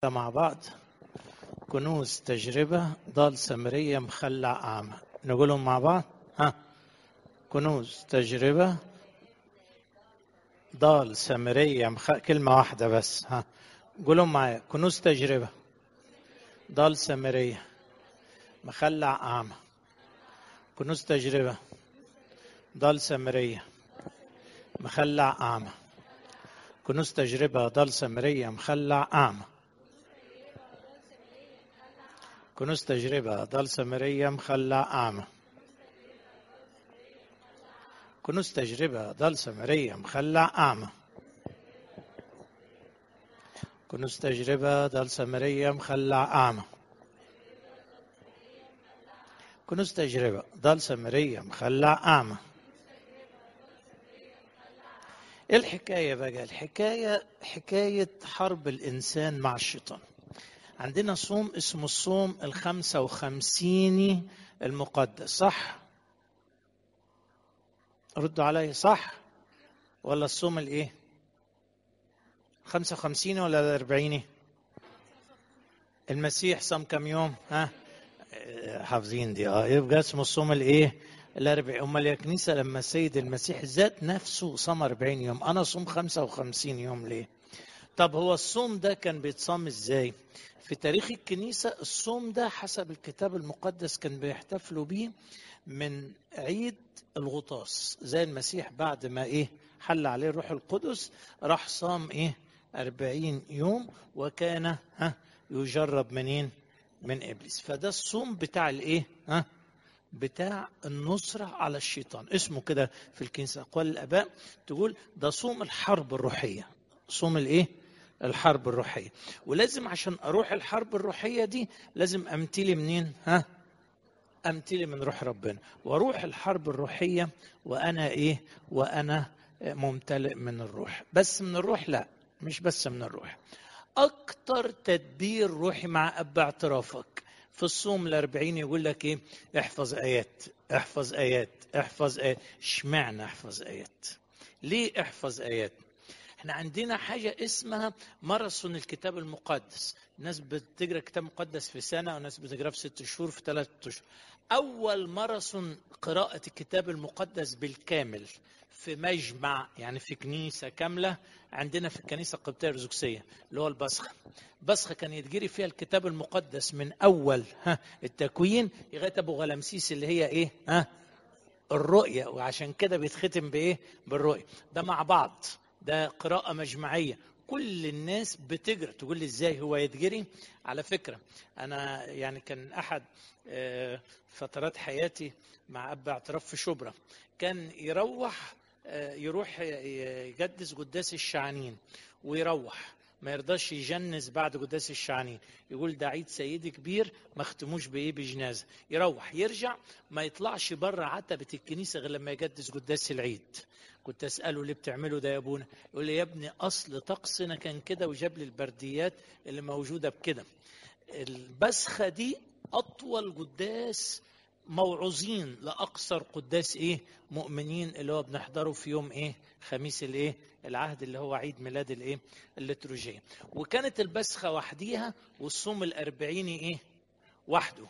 مع بعض. كنوز تجربة، ضال سامرية، مخلع أعمى. نقولهم مع بعض. كنوز تجربة، ضال سامرية، كلمة واحدة بس. قولهم معايا. كنوز تجربة، ضال سامرية، مخلع أعمى. كنوز تجربة، ضال سامرية، مخلع أعمى. كنوز تجربة، ضال سامرية، مخلع أعمى. كنوز تجربة، ضال سامرية، مخلع أعمى. كنوز تجربة، ضال سامرية، مخلع أعمى. كنوز تجربة، ضال سامرية، مخلع أعمى. كنوز تجربة، ضال سامرية، مخلع أعمى. إيه الحكاية بقى؟ الحكاية حكاية حرب الإنسان مع الشيطان. عندنا صوم اسمه الصوم 55 المقدس، صح؟ ردوا علي، صح؟ ولا الصوم الإيه؟ 55 ولا 40؟ المسيح صام كم يوم؟ حافظين دي. يبقى اسمه الصوم الايه؟ ال40. امال يا كنيسه لما السيد المسيح ذات نفسه صام 40 يوم، انا صوم 55 يوم ليه؟ طب هو الصوم ده كان بيتصام ازاي؟ في تاريخ الكنيسه الصوم ده حسب الكتاب المقدس كان بيحتفلوا بيه من عيد الغطاس، زي المسيح بعد ما حل عليه الروح القدس راح صام 40 يوم، وكان يجرب منين؟ من ابليس. فده الصوم بتاع بتاع النصرة على الشيطان، اسمه كده في الكنيسة. أقوال الآباء تقول ده صوم الحرب الروحية. صوم الحرب الروحية. ولازم عشان أروح الحرب الروحية دي لازم أمتلي منين؟ أمتلي من روح ربنا، واروح الحرب الروحية وأنا ممتلئ من الروح. بس من الروح؟ لا، مش بس من الروح. أكتر تدبير روحي مع أب اعترافك في الصوم 40 يقول لك احفظ آيات، احفظ آيات، احفظ آيات. اشمعنى احفظ آيات؟ ليه احفظ آيات؟ احنا عندنا حاجة اسمها ماراثون الكتاب المقدس. الناس بتقرأ الكتاب المقدس في سنة، وناس بتقرأ في 6 شهور، في 3 أشهر. أول ماراثون قراءة الكتاب المقدس بالكامل في مجمع، يعني في كنيسة كاملة عندنا في الكنيسة القبطية الأرثوذكسية، اللي هو البصخة. البصخة كان يتجري فيها الكتاب المقدس من أول التكوين لغاية أبو غلمسيس، اللي هي الرؤية. وعشان كده بيتختم بالرؤية. ده مع بعض، ده قراءة مجمعية، كل الناس بتجري. تقول لي ازاي هو يتجري؟ على فكرة أنا يعني كان أحد فترات حياتي مع أب اعتراف في شبرا، كان يروح يقدس قداس الشعانين، ويروح ما يرضاش يجنز بعد قداس الشعانين، يقول ده عيد سيدي كبير ما اختموش بجنازة. يروح يرجع ما يطلعش بره عتبة الكنيسة غير لما يقدس قداس العيد. كنت أسأله ليه بتعملوا ده يا ابونا؟ يقول لي يا ابني أصل طقسنا كان كده، وجاب لي البرديات اللي موجودة بكده. البسخة دي أطول قداس موعظين لأقصر قداس مؤمنين، اللي هو بنحضره في يوم خميس العهد، اللي هو عيد ميلاد الليتروجية. وكانت البسخة وحديها، والصوم 40 وحده.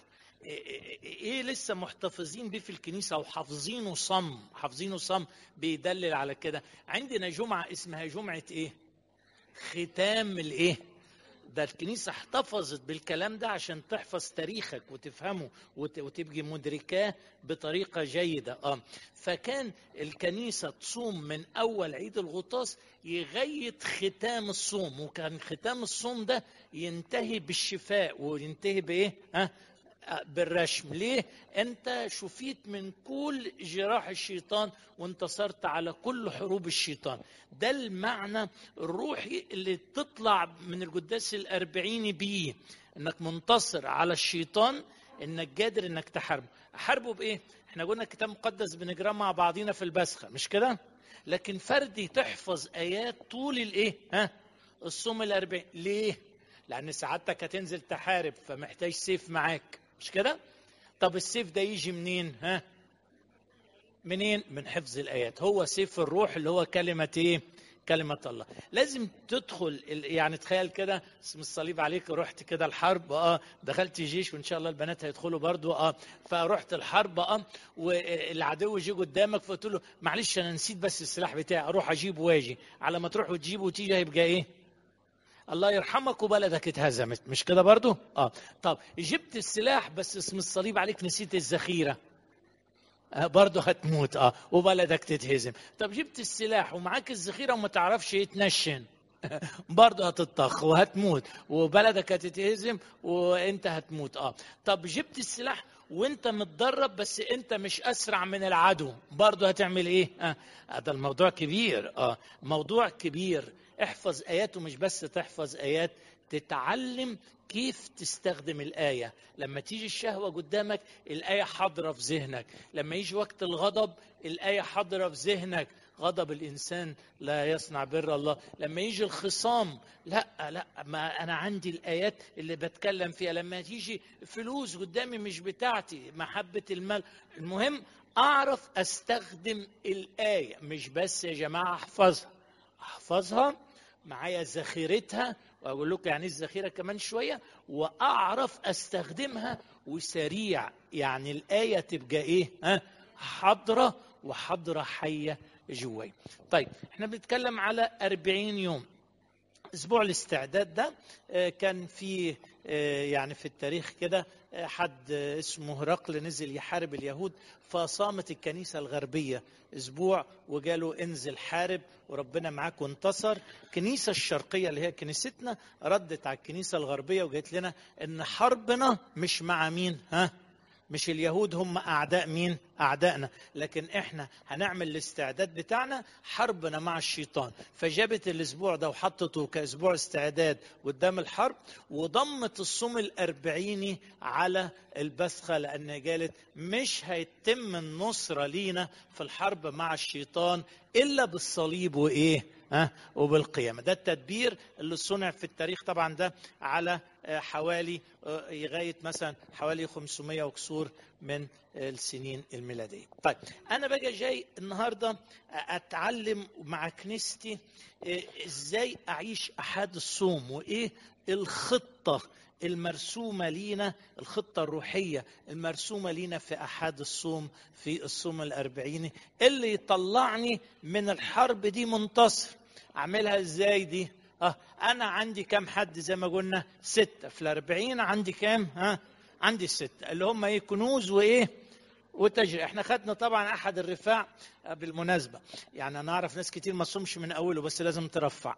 لسه محتفظين بيه في الكنيسة وحافظينه صم بيدلل على كده. عندنا جمعة اسمها جمعة ختام ده الكنيسة احتفظت بالكلام ده عشان تحفظ تاريخك وتفهمه وتبقي مدركاه بطريقة جيدة. فكان الكنيسة تصوم من أول عيد الغطاس لغاية ختام الصوم، وكان ختام الصوم ده ينتهي بالشفاء، وينتهي بالرشم. ليه؟ انت شفيت من كل جراح الشيطان وانتصرت على كل حروب الشيطان. ده المعنى الروحي اللي تطلع من القداس 40 بيه، انك منتصر على الشيطان، انك قادر انك احاربه بايه؟ احنا قلنا الكتاب المقدس بنقراه مع بعضينا في البسخة، مش كده؟ لكن فردي تحفظ ايات طول الصوم 40. ليه؟ لان سعادتك هتنزل تحارب، فمحتاج سيف معاك، مش كده؟ طب السيف ده يجي منين؟ منين؟ من حفظ الآيات. هو سيف الروح اللي هو كلمة كلمة الله. لازم تدخل يعني تخيل كده اسم الصليب عليك، رحت كده الحرب، دخلت جيش، وان شاء الله البنات هيدخلوا برضو، فرحت الحرب، والعدو يجي قدامك، فقلت له معلش انا نسيت بس السلاح بتاعي، اروح اجيبه واجي. على ما تروح وتجيبه وتيجي هيبقى ايه؟ الله يرحمك وبلدك اتهزمت، مش كده برضو؟ طب جبت السلاح بس اسم الصليب عليك، نسيت الذخيرة، برضه هتموت، وبلدك تتهزم. طب جبت السلاح ومعاك الذخيره وما تعرفش تنشن، برضه هتطخ وهتموت، وبلدك هتتهزم وانت هتموت. طب جبت السلاح وانت متدرب بس انت مش اسرع من العدو، برضه هتعمل ايه؟ ده الموضوع كبير، موضوع كبير. احفظ ايات، ومش بس تحفظ ايات، تتعلم كيف تستخدم الآية. لما تيجي الشهوة قدامك الآية حاضرة في ذهنك، لما يجي وقت الغضب الآية حاضرة في ذهنك، غضب الإنسان لا يصنع بر الله. لما يجي الخصام، لا ما أنا عندي الآيات اللي بتكلم فيها. لما تيجي فلوس قدامي مش بتاعتي، محبة المال، المهم أعرف أستخدم الآية. مش بس يا جماعة أحفظها معايا ذخيرتها، واقول لكم يعني الذخيره كمان شويه، واعرف استخدمها وسريع، يعني الايه تبقى ايه؟ حاضره، وحاضره حيه جواي. طيب احنا بنتكلم على 40 يوم. اسبوع الاستعداد ده كان في يعني في التاريخ كده حد اسمه هرقل نزل يحارب اليهود، فصامت الكنيسة الغربية اسبوع وقالوا انزل حارب وربنا معاك، وانتصر. الكنيسة الشرقية اللي هي كنيستنا ردت على الكنيسة الغربية وقالت لنا ان حربنا مش مع مين؟ مش اليهود هم أعداء مين؟ أعدائنا، لكن إحنا هنعمل الاستعداد بتاعنا حربنا مع الشيطان. فجابت الأسبوع ده وحطته كأسبوع استعداد قدام الحرب، وضمت الصوم 40 على البسخة، لأن قالت مش هيتم النصرة لينا في الحرب مع الشيطان إلا بالصليب وإيه؟ وبالقيامة. ده التدبير اللي صنع في التاريخ طبعا، ده على حوالي لغاية مثلا حوالي 500 وكسور من السنين الميلادية. طيب أنا بقى جاي النهاردة أتعلم مع كنيستي إزاي أعيش أحد الصوم، وإيه الخطة المرسومة لينا، الخطة الروحية المرسومة لينا في أحد الصوم، في الصوم 40 اللي يطلعني من الحرب دي منتصر. أعملها إزاي دي؟ أنا عندي كم حد زي ما قلنا؟ 6 في 40 عندي كم؟ عندي 6 اللي هم إيه؟ كنوز وإيه؟ وتجري. احنا خدنا طبعا أحد الرفاع بالمناسبة، يعني أنا أعرف ناس كتير ما صومش من أوله، بس لازم ترفع،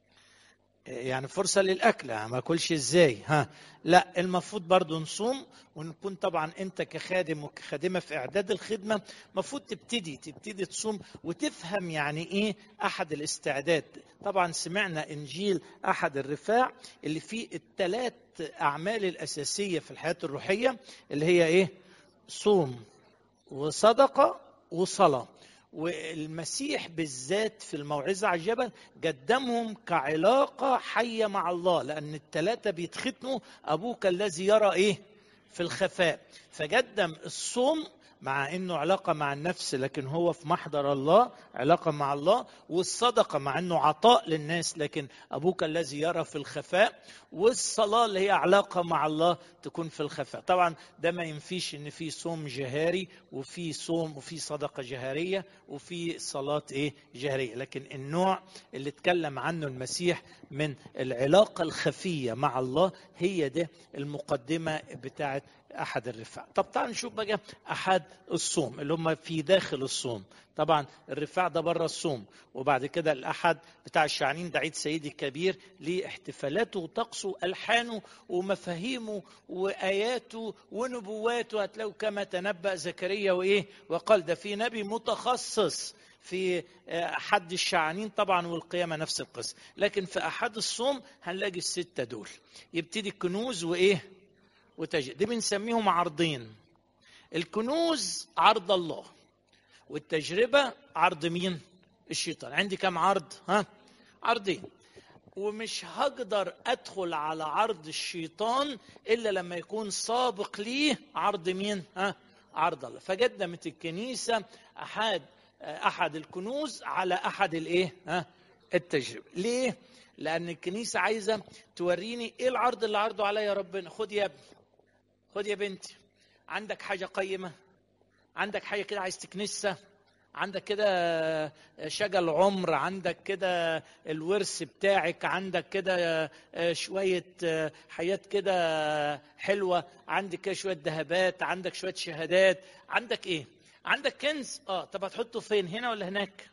يعني فرصة للأكل، ما أكلش إزاي؟ لا، المفروض برضو نصوم، ونكون طبعا أنت كخادم وكخادمة في إعداد الخدمة مفروض تبتدي تصوم وتفهم يعني إيه أحد الاستعداد. طبعا سمعنا إنجيل أحد الرفاع اللي فيه الثلاث أعمال الأساسية في الحياة الروحية، اللي هي إيه؟ صوم وصدقة وصلاة. والمسيح بالذات في الموعظة على الجبل قدمهم كعلاقة حية مع الله، لأن الثلاثة بيتختموا أبوك الذي يرى إيه؟ في الخفاء. فقدم الصوم مع أنه علاقة مع النفس، لكن هو في محضر الله، علاقة مع الله. والصدقة مع أنه عطاء للناس، لكن أبوك الذي يرى في الخفاء. والصلاة اللي هي علاقة مع الله تكون في الخفاء. طبعا ده ما ينفيش أن في صوم جهاري وفي صوم وفي صدقة جهارية وفي صلاة جهارية، لكن النوع اللي اتكلم عنه المسيح من العلاقة الخفية مع الله هي ده المقدمة بتاعت أحد الرفاع. طب تعال نشوف بقى أحد الصوم اللي هم في داخل الصوم. طبعا الرفاع ده بره الصوم، وبعد كده الأحد بتاع الشعانين ده عيد سيدي الكبير، ليه احتفالاته وطقسه ألحانه ومفاهيمه وآياته ونبواته. هتلاقوا كما تنبأ زكريا وقال ده في نبي متخصص في أحد الشعانين طبعا، والقيامة نفس القصة. لكن في أحد الصوم هنلاقي ال6 دول. يبتدي الكنوز وتجري. دي بنسميهم عرضين. الكنوز عرض الله، والتجربة عرض مين؟ الشيطان. عندي كم عرض؟ عرضين. ومش هقدر أدخل على عرض الشيطان إلا لما يكون سابق ليه عرض مين؟ عرض الله. فقدمت الكنيسة أحد الكنوز على أحد التجربة. ليه؟ لأن الكنيسة عايزة توريني إيه العرض اللي عرضه عليا ربنا. خد يا ابني، خد يا بنتي، عندك حاجة قيمة، عندك حاجة كده عايز تكنسها، عندك كده شجل عمر، عندك كده الورث بتاعك، عندك كده شوية حياة كده حلوة، عندك كده شوية ذهبات، عندك شوية شهادات، عندك ايه؟ عندك كنز. طب هتحطه فين، هنا ولا هناك؟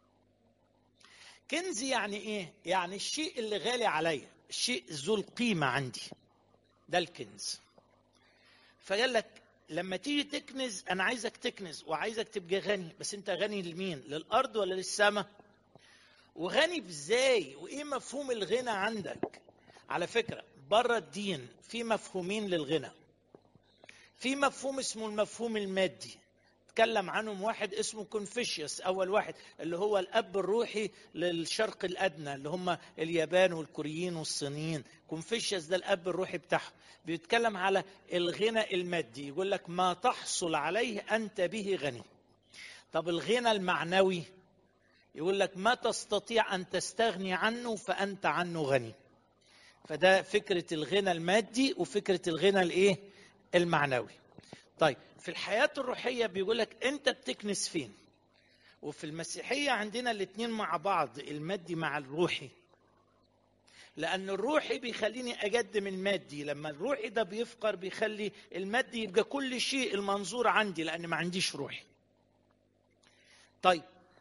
كنز يعني ايه؟ يعني الشيء اللي غالي عليا، الشيء ذو القيمة عندي، ده الكنز. فقال لك لما تيجي تكنز، انا عايزك تكنز وعايزك تبقى غني، بس انت غني لمين؟ للارض ولا للسماء؟ وغني ازاي؟ وايه مفهوم الغنى عندك؟ على فكرة بره الدين في مفهومين للغنى. في مفهوم اسمه المفهوم المادي، تكلم عنهم واحد اسمه كونفوشيوس، اول واحد، اللي هو الاب الروحي للشرق الادنى، اللي هم اليابان والكوريين والصينيين. كونفوشيوس ده الاب الروحي بتاعهم، بيتكلم على الغنى المادي، يقول لك ما تحصل عليه انت به غني. طب الغنى المعنوي يقول لك ما تستطيع ان تستغني عنه فانت عنه غني. فده فكرة الغنى المادي وفكرة الغنى الايه؟ المعنوي. طيب في الحياة الروحية بيقول لك انت بتكنس فين؟ وفي المسيحية عندنا الاثنين مع بعض، المادي مع الروحي. لأن الروحي بيخليني أقدم المادي، لما الروحي ده بيفقر بيخلي المادي يبقى كل شيء المنظور عندي، لأن ما عنديش روحي. طيب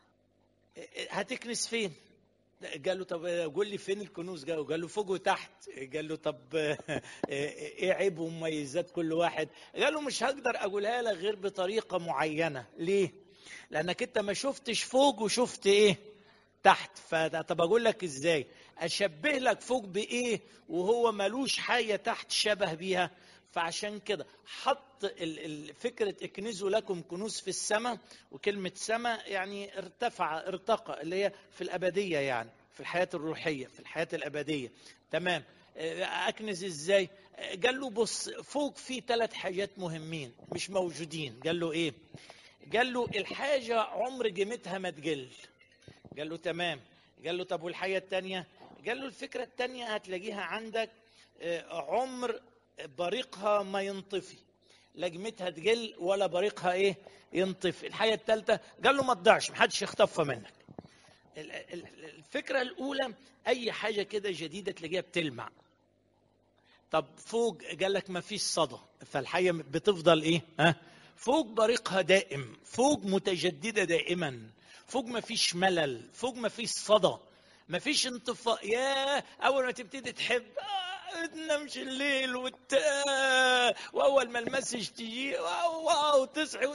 هتكنس فين؟ قال له طب قول لي فين الكنوز؟ قال له فوق وتحت. قال له طب ايه عيب ومميزات كل واحد؟ قال له مش هقدر اقولها لك غير بطريقه معينه. ليه؟ لانك انت ما شفتش فوق وشفت ايه تحت. طب اقول لك ازاي؟ اشبه لك فوق بايه وهو ملوش حاجه تحت شبه بيها؟ فعشان كده حط فكرة اكنزوا لكم كنوز في السماء، وكلمة سماء يعني ارتقى، اللي هي في الأبدية، يعني في الحياة الروحية، في الحياة الأبدية. تمام. أكنز إزاي؟ قال له بص، فوق في 3 حاجات مهمين مش موجودين. قال له إيه؟ قال له الحاجة عمر قيمتها ما تقل. قال له تمام. قال له طب والحاجة التانية؟ قال له الفكرة التانية هتلاقيها عندك عمر بريقها ما ينطفي، لا قيمتها تقل ولا بريقها ايه ينطفي. الحاجة الثالثة قال له ما تضيعش، محدش يخطفها منك. الفكرة الأولى أي حاجة كده جديدة تلاقيها بتلمع. طب فوق قال لك ما فيش صدى، فالحاجة بتفضل ايه؟ فوق بريقها دائم، فوق متجددة دائما، فوق ما فيش ملل، فوق ما فيش صدى، ما فيش انطفاء. يا أول ما تبتدي تحب تنامش الليل واول ما المسج تجي واو تصحي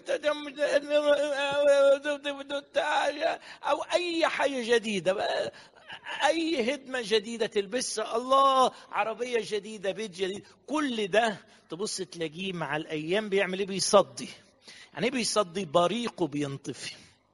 او اي حاجه جديده، اي هدمه جديده تلبسها، الله، عربيه جديده، بيت جديد، كل ده تبص تلاقيه مع الايام بيعمل ايه؟ بيصدي. يعني ايه بيصدي؟ بريقه بينطفي،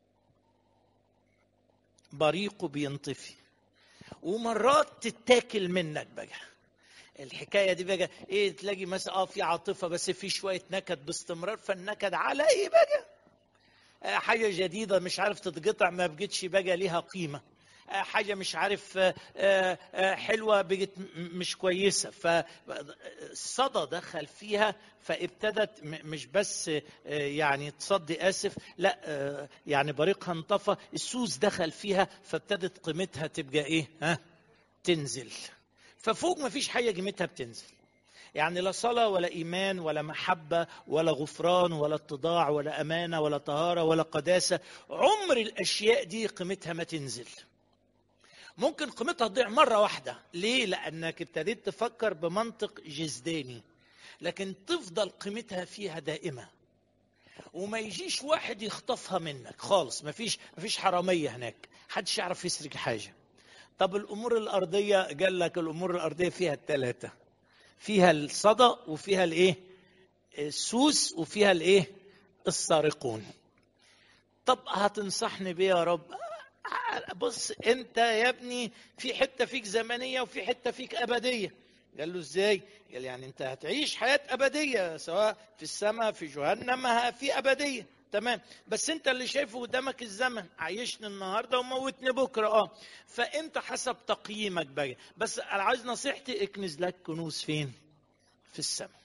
بريقه بينطفي، ومرات تتاكل منك بقى. الحكايه دي بقى ايه؟ تلاقي مثلا في عاطفه بس في شويه نكد باستمرار، فالنكد على ايه بقى؟ حاجه جديده مش عارف تتقطع، ما بقتش بقى ليها قيمه. حاجه مش عارف حلوه بقت مش كويسه، فالصدى دخل فيها، فابتدت مش بس يعني تصدي، اسف، لا يعني بريقها انطفى، السوس دخل فيها، فابتدت قيمتها تبقى ايه؟ تنزل. ففوق ما فيش حاجة قيمتها بتنزل. يعني لا صلاة ولا إيمان ولا محبة ولا غفران ولا اتضاع ولا أمانة ولا طهارة ولا قداسة، عمر الأشياء دي قيمتها ما تنزل. ممكن قيمتها تضيع مرة واحدة. ليه؟ لأنك ابتديت تفكر بمنطق جسداني، لكن تفضل قيمتها فيها دائمة، وما يجيش واحد يخطفها منك خالص. ما فيش حرامية هناك، محدش يعرف يسرق حاجة. طب الأمور الأرضية؟ قال لك الأمور الأرضية فيها 3، فيها الصدى وفيها الايه؟ السوس، وفيها الايه؟ السارقون. طب هتنصحني بيه يا رب؟ بص انت يا ابني في حتة فيك زمنية وفي حتة فيك أبدية. قال له ازاي؟ قال يعني انت هتعيش حياة أبدية، سواء في السماء في جهنم في أبدية. تمام، بس انت اللي شايفه قدامك الزمن، عايشني النهارده وموتني بكره. فانت حسب تقييمك بقى. بس انا عايز نصيحتي، اكنز لك كنوز فين؟ في السماء.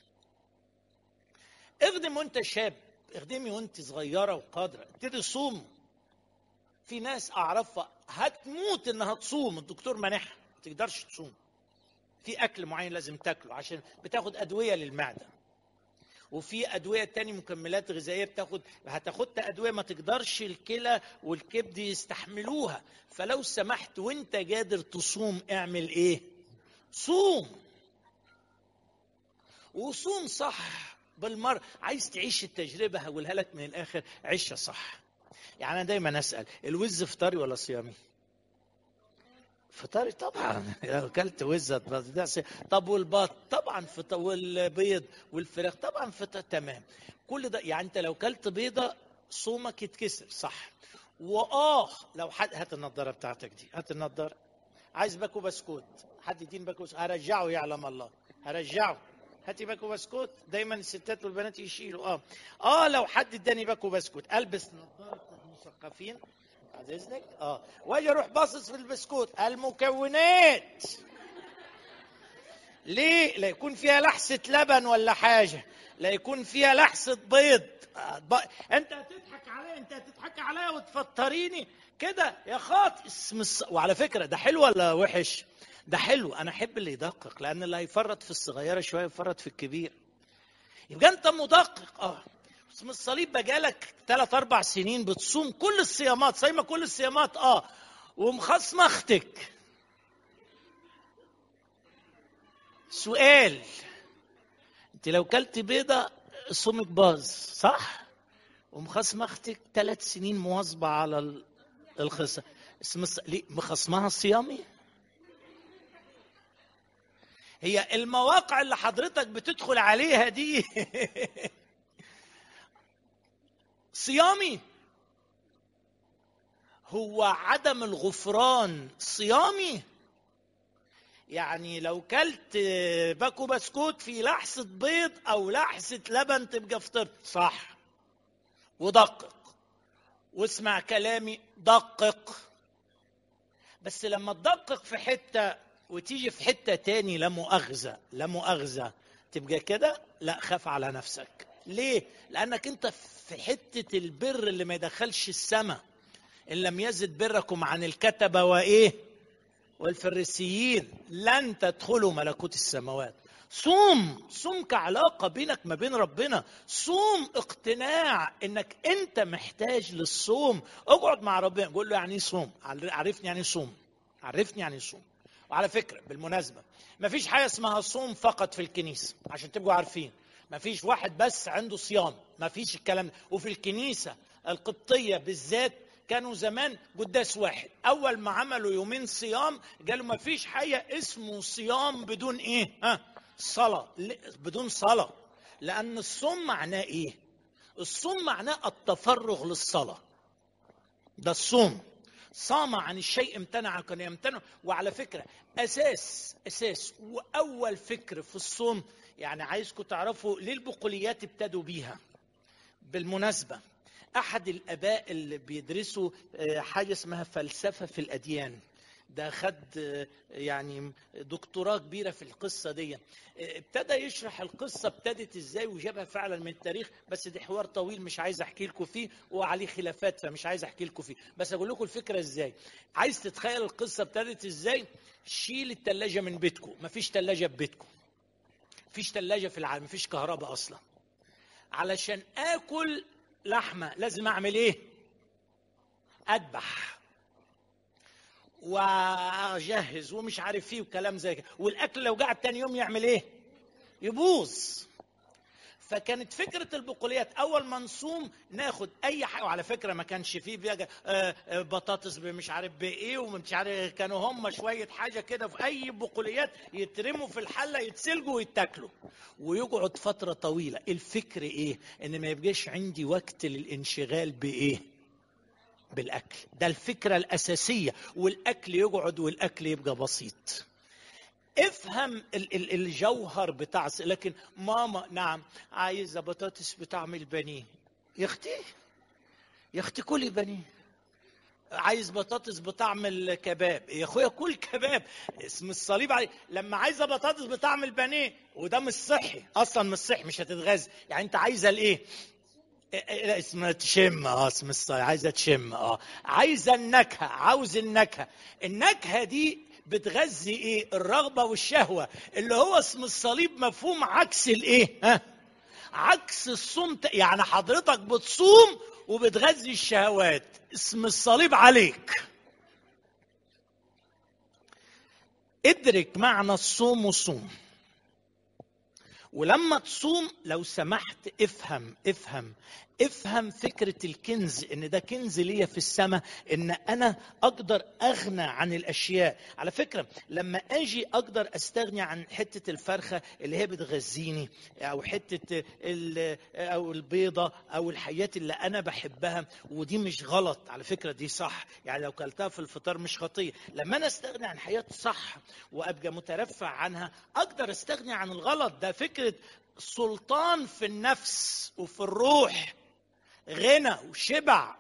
اخدم وانت شاب، اخدمي وانت صغيره وقادره، ابتدي صوم. في ناس اعرفها هتموت انها تصوم، الدكتور مانعها، ما تقدرش تصوم، في اكل معين لازم تاكله عشان بتاخد ادويه للمعده، وفي ادويه تاني مكملات غذائيه هتاخد ادويه ما تقدرش الكلى والكبد يستحملوها. فلو سمحت وانت قادر تصوم اعمل ايه؟ صوم، وصوم صح بالمره. عايز تعيش التجربه، هقولها لك من الاخر، عيشها صح. يعني انا دايما اسال، الوز فطاري ولا صيامي؟ فطاري طبعا. لو اكلت وزه ده طب والبط طبعا فطار، والبيض والفراخ طبعا فطار، تمام. كل ده يعني انت لو كلت بيضه صومك يتكسر صح. لو حد، هات النضاره بتاعتك دي، هات النضاره. عايز باكو بسكوت، حد يدين باكو بسكوت، هرجعه يعلم الله، هرجعه. هاتي باكو بسكوت، دايما الستات والبنات يشيلوا. لو حد اداني باكو بسكوت البس نظاره المثقفين بعد اذنك، واجي اروح باصص في البسكوت المكونات، ليه؟ لا يكون فيها لحسه لبن ولا حاجه، لا يكون فيها لحسه بيض. انت هتضحك عليا، انت هتضحك عليا وتفطريني كده يا خاطئ. وعلى فكره ده حلو ولا وحش؟ ده حلو. انا احب اللي يدقق، لان اللي هيفرط في الصغيره شويه يفرط في الكبير. يبقى انت مدقق. اسم الصليب بقالك 3-4 سنين بتصوم كل الصيامات، صايمه كل الصيامات، ومخصمه اختك. سؤال، انت لو كلت بيضه صومك باظ صح؟ ومخصمه اختك 3 سنين مواظبه على الخصة، ليه مخصمها الصيامي؟ هي المواقع اللي حضرتك بتدخل عليها دي صيامي؟ هو عدم الغفران صيامي؟ يعني لو كلت باكو بسكوت في لحسة بيض أو لحسة لبن تبقى فطرت صح. ودقق واسمع كلامي، دقق. بس لما تدقق في حتة وتيجي في حتة تاني لا مؤاخذة تبقى كده، لا، خاف على نفسك. ليه؟ لأنك أنت في حتة البر اللي ما يدخلش السماء. إن لم يزد بركم عن الكتبة والفريسيين لن تدخلوا ملكوت السماوات. صوم كعلاقة بينك ما بين ربنا، صوم اقتناع انك انت محتاج للصوم. اقعد مع ربنا قول له يعني ايه صوم، عرفني يعني صوم، عرفني يعني صوم. وعلى فكرة بالمناسبة ما فيش حاجة اسمها صوم فقط في الكنيسة، عشان تبقوا عارفين ما فيش واحد بس عنده صيام، ما فيش الكلام ده. وفي الكنيسة القبطية بالذات كانوا زمان قداس واحد، اول ما عملوا يومين صيام قالوا ما فيش حاجه اسمه صيام بدون ايه؟ صلاه. بدون صلاه. لان الصوم معناه ايه؟ الصوم معناه التفرغ للصلاه. ده الصوم. صام عن الشيء امتنع كان يمتنع. وعلى فكره اساس واول فكر في الصوم، يعني عايزكم تعرفوا ليه البقوليات ابتدوا بيها. بالمناسبه أحد الآباء اللي بيدرسوا حاجة اسمها فلسفة في الأديان، ده خد يعني دكتوراه كبيرة في القصة دي، ابتدى يشرح القصة ابتدت ازاي وجابها فعلا من التاريخ. بس ده حوار طويل مش عايز احكي لكم فيه، وعليه خلافات فمش عايز احكي لكم فيه، بس اقول لكم الفكرة ازاي. عايز تتخيل القصة ابتدت ازاي؟ شيل التلاجة من بيتكم، مفيش تلاجة في بيتكم، مفيش تلاجة في العالم، مفيش كهرباء اصلا. علشان اكل لحمة لازم اعمل ايه؟ اذبح واجهز ومش عارف ايه وكلام زي كده، والاكل لو قعد تاني يوم يعمل ايه؟ يبوظ. فكانت فكرة البقوليات أول ما نصوم ناخد أي حاجة. وعلى فكرة ما كانش فيه بطاطس مش عارف بإيه ومش عارف، كانوا هم شوية حاجة كده في أي بقوليات يترموا في الحلة يتسلقوا ويتاكلوا ويقعد فترة طويلة. الفكر إيه؟ إن ما يبقاش عندي وقت للانشغال بإيه؟ بالأكل. ده الفكرة الأساسية. والأكل يقعد والأكل يبقى بسيط. افهم الجوهر بتاع. لكن ماما نعم عايزه بطاطس بطعم البانيه، يا اختي يا اختي كلي بانيه. عايز بطاطس بطعم الكباب يا اخويا كل كباب، اسم الصليب عليه. لما عايزه بطاطس بطعم البانيه وده مش صحي اصلا، مش صحي، مش هتتغذى. يعني انت عايزه الايه؟ لا اسمها تشم، اسم الصليب عايزه تشم، عايزه النكهه، عاوز النكهه. النكهه دي بتغذي ايه؟ الرغبه والشهوه، اللي هو اسم الصليب مفهوم عكس الايه؟ عكس الصوم. يعني حضرتك بتصوم وبتغذي الشهوات، اسم الصليب عليك. ادرك معنى الصوم وصوم. ولما تصوم لو سمحت افهم فكرة الكنز، ان ده كنز ليا في السماء، ان انا اقدر اغنى عن الاشياء. على فكرة لما اجي اقدر استغني عن حتة الفرخة اللي هي بتغذيني، او حتة او البيضة او الحاجات اللي انا بحبها، ودي مش غلط على فكرة، دي صح. يعني لو كلتها في الفطار مش خطية. لما انا استغني عن حياة صح وابقى مترفع عنها، اقدر استغني عن الغلط. ده فكرة سلطان في النفس وفي الروح، غنى وشبع.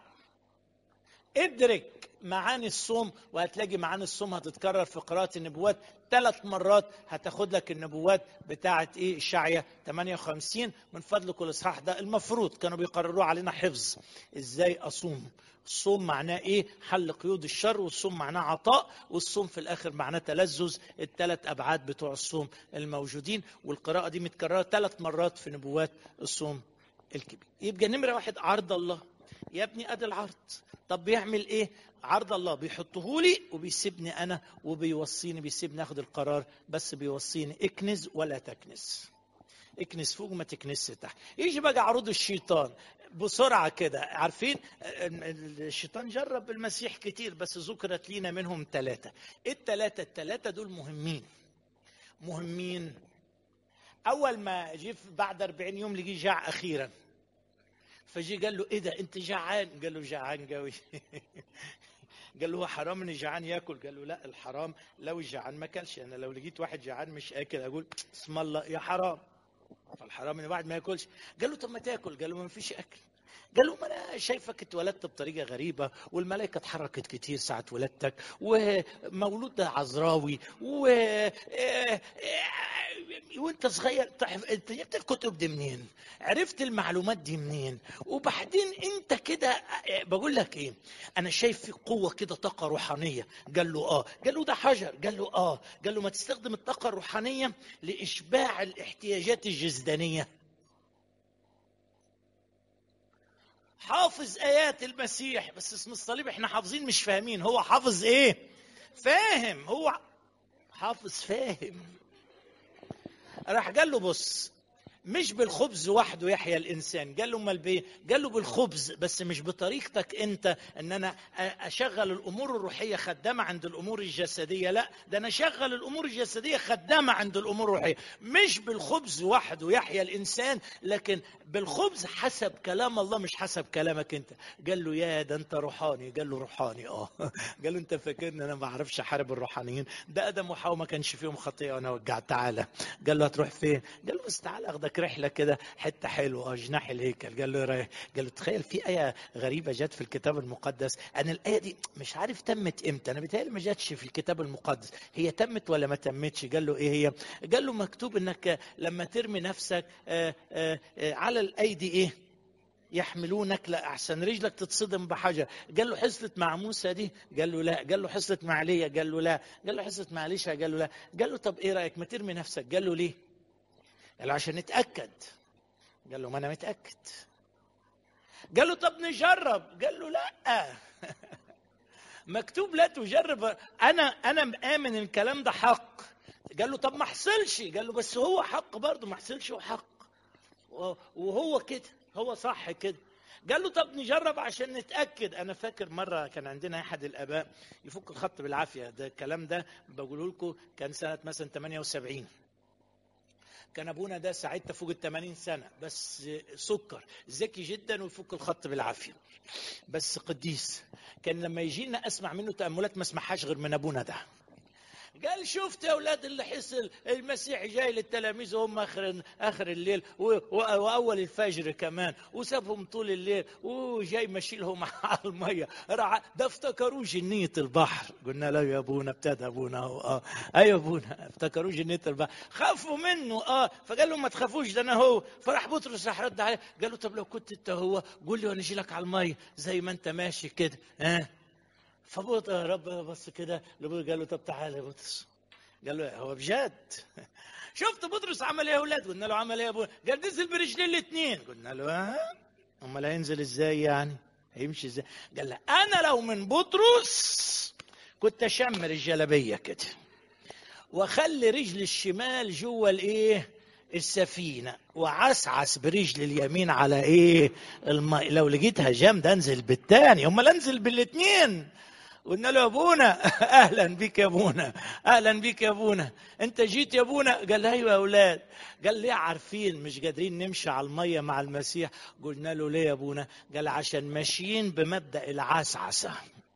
ادرك معاني الصوم، وهتلاقي معاني الصوم هتتكرر في قراءة النبوات 3 مرات. هتاخد لك النبوات بتاعة ايه؟ إشعياء 58 من فضلك. الاصحاح ده المفروض كانوا بيقرروه علينا حفظ. ازاي اصوم؟ الصوم معناه ايه؟ حل قيود الشر. والصوم معناه عطاء. والصوم في الاخر معناه تلذذ. ال3 ابعاد بتوع الصوم الموجودين. والقراءة دي متكررة 3 مرات في نبوات الصوم الكبير. يبقى نمرة 1 عرض الله. يا ابني ادي العرض. طب بيعمل ايه؟ عرض الله بيحطه لي وبيسيبني انا وبيوصيني، بيسيبني اخد القرار، بس بيوصيني اكنز ولا تكنز. اكنز فوق ما تكنس تحت. يجي بقى عروض الشيطان بسرعة كده. عارفين الشيطان جرب المسيح كتير، بس ذكرت لينا منهم 3. الثلاثة دول مهمين. اول ما جه بعد 40 يوم لقي جاع اخيرا، فجي قال له ايه ده انت جعان؟ قال له جعان قوي. قال له هو حرام ان جعان ياكل؟ قال له لا، الحرام لو الجعان ما اكلش. انا لو لقيت واحد جعان مش اكل اقول اسم الله يا حرام، فالحرام ان واحد ما ياكلش. قال له طب ما تاكل. قال له ما فيش اكل. قال له ما انا شايفك اتولدت بطريقه غريبه، والملائكه اتحركت كتير ساعه ولادتك، ومولود ده عذراوي، وانت صغير. انت جبت الكتب دي منين؟ عرفت المعلومات دي منين؟ وبعدين انت كده بقول لك ايه، انا شايف في قوه كده، طاقه روحانيه. قال له قال له ده حجر. قال له قال له ما تستخدم الطاقه الروحانيه لاشباع الاحتياجات الجسدانيه. حافظ ايات المسيح، بس اسم الصليب احنا حافظين مش فاهمين. هو حافظ ايه؟ فاهم. هو حافظ فاهم. راح قال له بص، مش بالخبز وحده يحيا الانسان. قال له امال بايه؟ قال له بالخبز، بس مش بطريقتك انت، ان انا اشغل الامور الروحيه خدامه عند الامور الجسديه. لا، ده انا اشغل الامور الجسديه خدامه عند الامور الروحيه. مش بالخبز وحده يحيا الانسان، لكن بالخبز حسب كلام الله، مش حسب كلامك انت. قال له يا ده انت روحاني. قال له روحاني قال له انت فاكرني انا ما اعرفش احارب الروحانيين؟ ده ادم وحواء ما كانش فيهم خطيئه وانا وجعت. تعالى. قال له هتروح فين؟ قال له بس تعالى اخدك رحله كده حته حلوه، جناح الهيكل. قال له رايح. قال له تخيل في ايه غريبه جت في الكتاب المقدس. انا الايه دي مش عارف تمت امتى، انا بيتهيألي ما جاتش في الكتاب المقدس. هي تمت ولا ما تمتش؟ قال له ايه هي؟ قال له مكتوب انك لما ترمي نفسك على الايدي ايه؟ يحملونك، لا احسن رجلك تتصدم بحجر. قال له حصلت مع موسى دي؟ قال له لا. قال له حصلت مع ليا؟ قال له لا. قال له حصلت مع ليشا؟ قال له لا. قال له طب ايه رايك ما ترمي نفسك؟ قال له ليه؟ قال له عشان نتاكد. قال له ما انا متاكد. قال له طب نجرب. قال له لا. مكتوب لا تجرب. انا مآمن الكلام ده حق. قال له طب ما حصلش. قال له بس هو حق برضه، ما حصلش وحق، وهو كده، هو صح كده. قال له طب نجرب عشان نتأكد. أنا فاكر مرة كان عندنا أحد الآباء يفك الخط بالعافية. ده الكلام ده بقوله لكم كان سنة مثلا 78. كان أبونا ده ساعتها فوق 80 سنة، بس سكر، ذكي جدا ويفك الخط بالعافية، بس قديس. كان لما يجي لنا أسمع منه تأملات ما اسمعهاش غير من أبونا ده. قال شفت يا اولاد اللي حصل؟ المسيح جاي للتلاميذ وهم اخر الليل واول الفجر كمان، وسابهم طول الليل وجاي ماشي لهم على الميه. ده افتكروه جنيه البحر. قلنا له يا ابونا، ابتدى ابونا اهو ايوه ابونا، افتكروه جنيه البحر، خافوا منه. فقال لهم ما تخافوش، ده انا هو. فراح بطرس راح رد عليه قال له طب لو كنت انت هو قول لي وانا اجي لك على الميه زي ما انت ماشي كده. رب بص كده قال له طب تعالى يا بطرس. قال له هو بجد؟ شفت بطرس عمل ايه يا اولاد؟ قلنا له عمل ايه يا ابونا؟ قال نزل برجلين الاثنين. قلنا له امال هينزل ازاي يعني؟ هيمشي ازاي؟ قال لا انا لو من بطرس كنت اشمر الجلابيه كده واخلي رجل الشمال جوه السفينه، وعسعس برجل اليمين على الماء. لو لقيتها جامده انزل بالثاني، امال انزل بالاثنين. قلنا له يا ابونا اهلا بك يا ابونا، اهلا بك يا ابونا، انت جيت يا ابونا؟ قال ايوه يا اولاد. قال ليه عارفين مش قادرين نمشي على الميه مع المسيح؟ قلنا له ليه يا ابونا؟ قال عشان ماشيين بمبدأ العسعسه.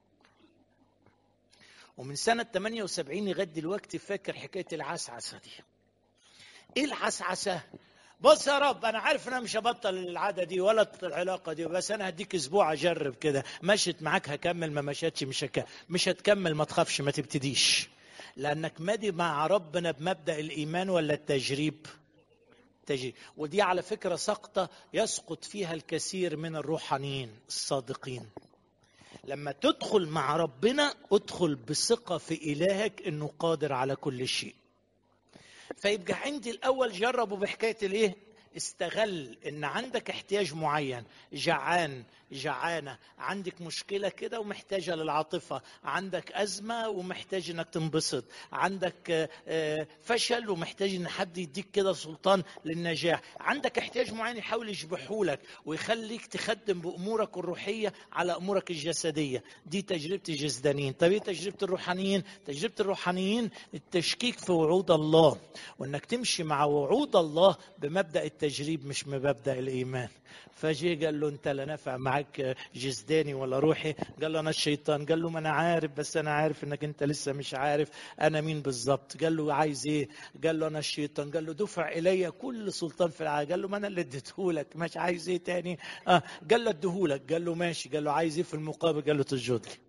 ومن سنه 78 لغايه دلوقتي فاكر حكايه العسعسه دي. ايه العسعسه؟ بص يا رب انا عارف ان انا مش هبطل العاده دي ولا العلاقه دي، بس انا هديك اسبوع اجرب كده، مشيت معاك هكمل، ما مشيتش مش هتكمل. ما تخافش، ما تبتديش، لانك مادي مع ربنا بمبدا الايمان ولا التجريب. تجريب. ودي على فكره سقطه يسقط فيها الكثير من الروحانيين الصادقين. لما تدخل مع ربنا ادخل بثقه في الهك انه قادر على كل شيء. فيبقى عندي الاول جربوا بحكايه استغل ان عندك احتياج معين، جعانه، عندك مشكله كده ومحتاجه للعاطفه، عندك ازمه ومحتاج انك تنبسط، عندك فشل ومحتاج ان حد يديك كده سلطان للنجاح، عندك احتياج معين يحاول يشبحهولك ويخليك تخدم بامورك الروحيه على امورك الجسديه. دي تجربه الجسدانيين. طب ايه تجربه الروحانيين؟ تجربه الروحانيين التشكيك في وعود الله، وانك تمشي مع وعود الله بمبدا التجريب مش بمبدا الايمان. فجي قال له انت لا نافع معاك جسداني ولا روحي؟ قال له انا الشيطان. قال له ما انا عارف، بس انا عارف انك انت لسه مش عارف انا مين بالظبط. قال له عايز ايه؟ قال له انا الشيطان. قال له دفع الي كل سلطان في العالم. قال له ما انا اللي اديتهولك، مش عايز ايه تاني؟ قال له اديهولك. قال له ماشي. قال له عايز ايه في المقابل؟ قال له تسجد لي.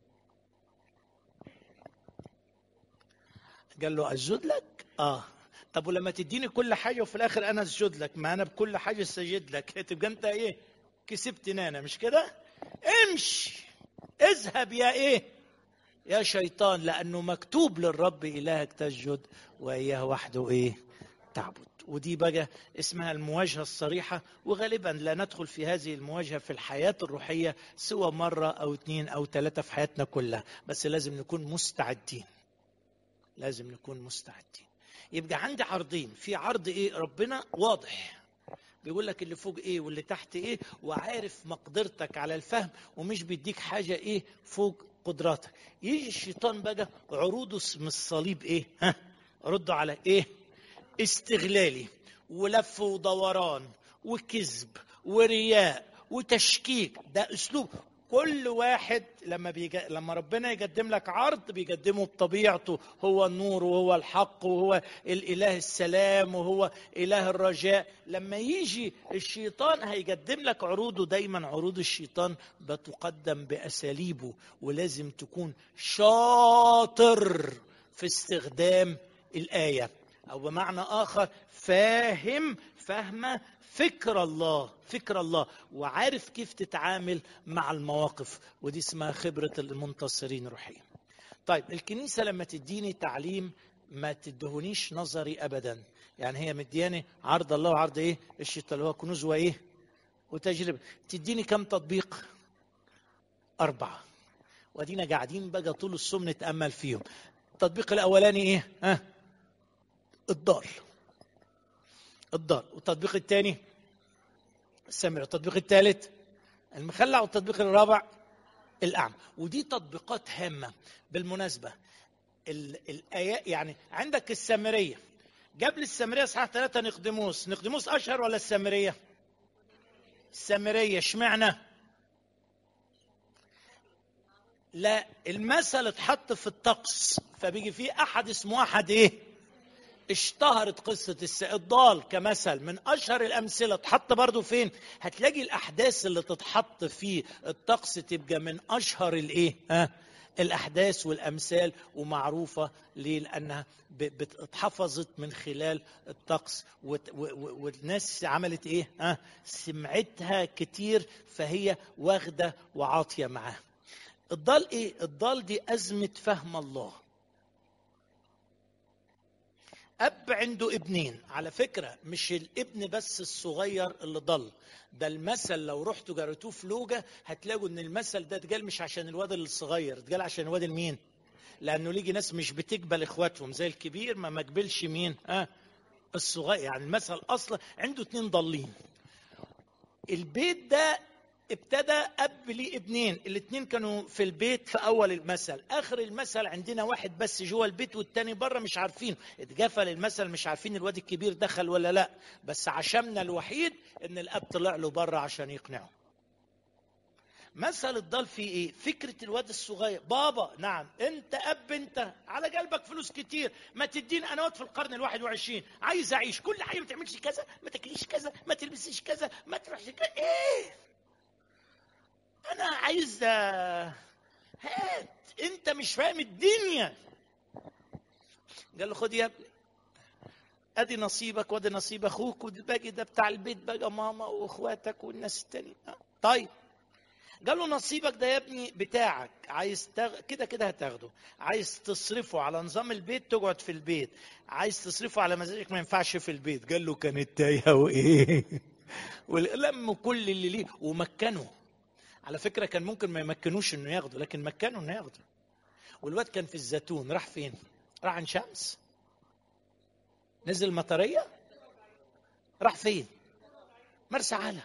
قال له اسجد لك؟ طب ولما تديني كل حاجه وفي الاخر انا اسجد لك، ما انا بكل حاجه اسجد لك، تبقى انت كسبتني انا، مش كده؟ امشي، اذهب يا شيطان، لانه مكتوب للرب الهك تسجد واياه وحده تعبد. ودي بقى اسمها المواجهه الصريحه. وغالبا لا ندخل في هذه المواجهه في الحياه الروحيه سوى مره او اتنين او تلاته في حياتنا كلها، بس لازم نكون مستعدين، لازم نكون مستعدين. يبقى عندي عرضين. في عرض ربنا واضح بيقول لك اللي فوق واللي تحت وعارف مقدرتك على الفهم ومش بيديك حاجة فوق قدراتك. يجي الشيطان بقى عروضه من الصليب ردوا على استغلالي ولف ودوران وكذب ورياء وتشكيك. ده اسلوب كل واحد لما ربنا يقدم لك عرض بيقدمه بطبيعته. هو النور وهو الحق وهو الإله السلام وهو إله الرجاء. لما يجي الشيطان هيقدم لك عروضه، دايما عروض الشيطان بتقدم بأساليبه، ولازم تكون شاطر في استخدام الآية، أو بمعنى آخر فاهم فكر الله وعارف كيف تتعامل مع المواقف. ودي اسمها خبرة المنتصرين روحيا. طيب الكنيسة لما تديني تعليم ما تدهونيش نظري أبدا. يعني هي مدياني عرض الله وعرض الشيطان اللي هو كنوز وتجربة. تديني كم تطبيق؟ 4. ودينا قاعدين بقى طول الصوم نتأمل فيهم. التطبيق الأولاني الضال. والتطبيق الثاني السامر. التطبيق الثالث المخلع. والتطبيق الرابع الأعمى. ودي تطبيقات هامة بالمناسبة. الآيات يعني عندك السامرية، قبل السامرية اصحاح 3 نقدموس أشهر ولا السامرية؟ السامرية. اشمعنى؟ لا، المثل اتحط في الطقس، فبيجي فيه احد اسمه احد ايه. اشتهرت قصة الضال كمثل من اشهر الامثلة. اتحط برضو فين؟ هتلاقي الاحداث اللي تتحط في الطقس تبقى من اشهر الايه الاحداث والامثال، ومعروفة ليه؟ لانها اتحفظت من خلال الطقس، والناس عملت ايه سمعتها كتير، فهي واخدة وعاطية معاها. الضال ايه؟ الضال دي ازمة فهم الله. اب عنده ابنين، على فكرة مش الابن بس الصغير اللي ضل، ده المثل لو رحتوا جريتوه في لوجا هتلاقوا ان المثل ده اتقال مش عشان الواد الصغير، اتقال عشان الواد المين، لانه ليجي ناس مش بتقبل اخواتهم زي الكبير ما قبلش مين الصغير. يعني المثل اصلا عنده 2 ضالين. البيت ده ابتدى اب ليه ابنين، الاثنين كانوا في البيت في اول المثل. اخر المثل عندنا واحد بس جوه البيت والتاني بره مش عارفين، اتقفل المثل مش عارفين الواد الكبير دخل ولا لا، بس عشمنا الوحيد ان الاب طلع له بره عشان يقنعه. مثل الضال فيه ايه؟ فكرة الواد الصغير، بابا نعم انت اب، انت على قلبك فلوس كتير، ما تدين، انا وقت في القرن ال21 عايز اعيش، كل حاجة ما تعملش كذا، ما تاكليش كذا، ما تلبسيش كذا، ما تروحش كذا، ايه انا عايز هات، انت مش فاهم الدنيا. قال له خد يا ابني، ادي نصيبك وادي نصيب اخوك، والباقي ده بتاع البيت بقى، ماما واخواتك والناس التانية. طيب قال له نصيبك ده يا ابني بتاعك، عايز كده كده هتاخده، عايز تصرفه على نظام البيت تقعد في البيت، عايز تصرفه على مزاجك ما ينفعش في البيت. قال له كانت تايهه وايه ولم كل اللي ليه ومكنه. على فكره كان ممكن ما يمكنوش انه ياخده، لكن مكنه انه ياخده. والواد كان في الزيتون، راح فين؟ راح عن شمس، نزل مطريه، راح فين؟ مرسى علم،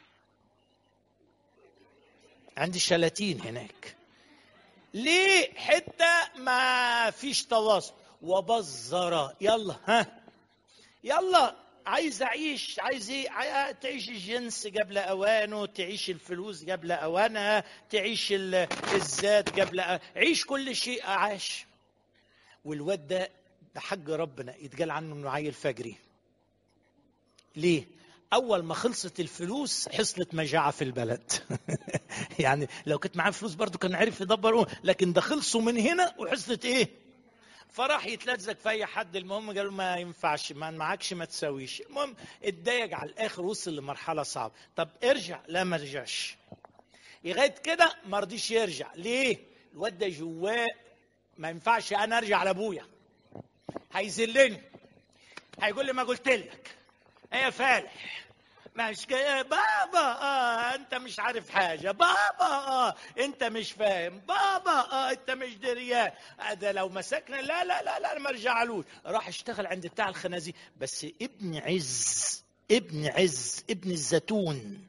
عند الشلاتين هناك. ليه؟ حته ما فيش تواصل وبزره، يلا يلا عايز اعيش، عايز ايه؟ تعيش الجنس قبل اوانه، تعيش الفلوس قبل اوانها، تعيش الذات قبل عيش كل شيء عاش. والواد ده بحق ربنا يتقال عنه انه عيل فجري. ليه؟ اول ما خلصت الفلوس حصلت مجاعه في البلد يعني لو كنت معاه فلوس برضو كان عارف يدبر، لكن ده خلصوا من هنا وحصلت ايه؟ فراح يتلزق في اي حد. المهم قالوا ما ينفعش، ما معكش ما تسويش. المهم اتضايق على الاخر، وصل لمرحله صعبه. طب ارجع، لا ما رجعش. لغايه كده ما رضيش يرجع. ليه؟ الواد ده جواه ما ينفعش انا ارجع لابويا، هيذلني، هيقول لي ما قلت لك يا فالح، مش بابا انت مش عارف حاجه، بابا انت مش فاهم، بابا انت مش دريان. ده لو مسكنا لا لا لا لا ما رجعلوش، راح اشتغل عند بتاع الخنازير. بس ابن عز، ابن عز، ابن الزيتون،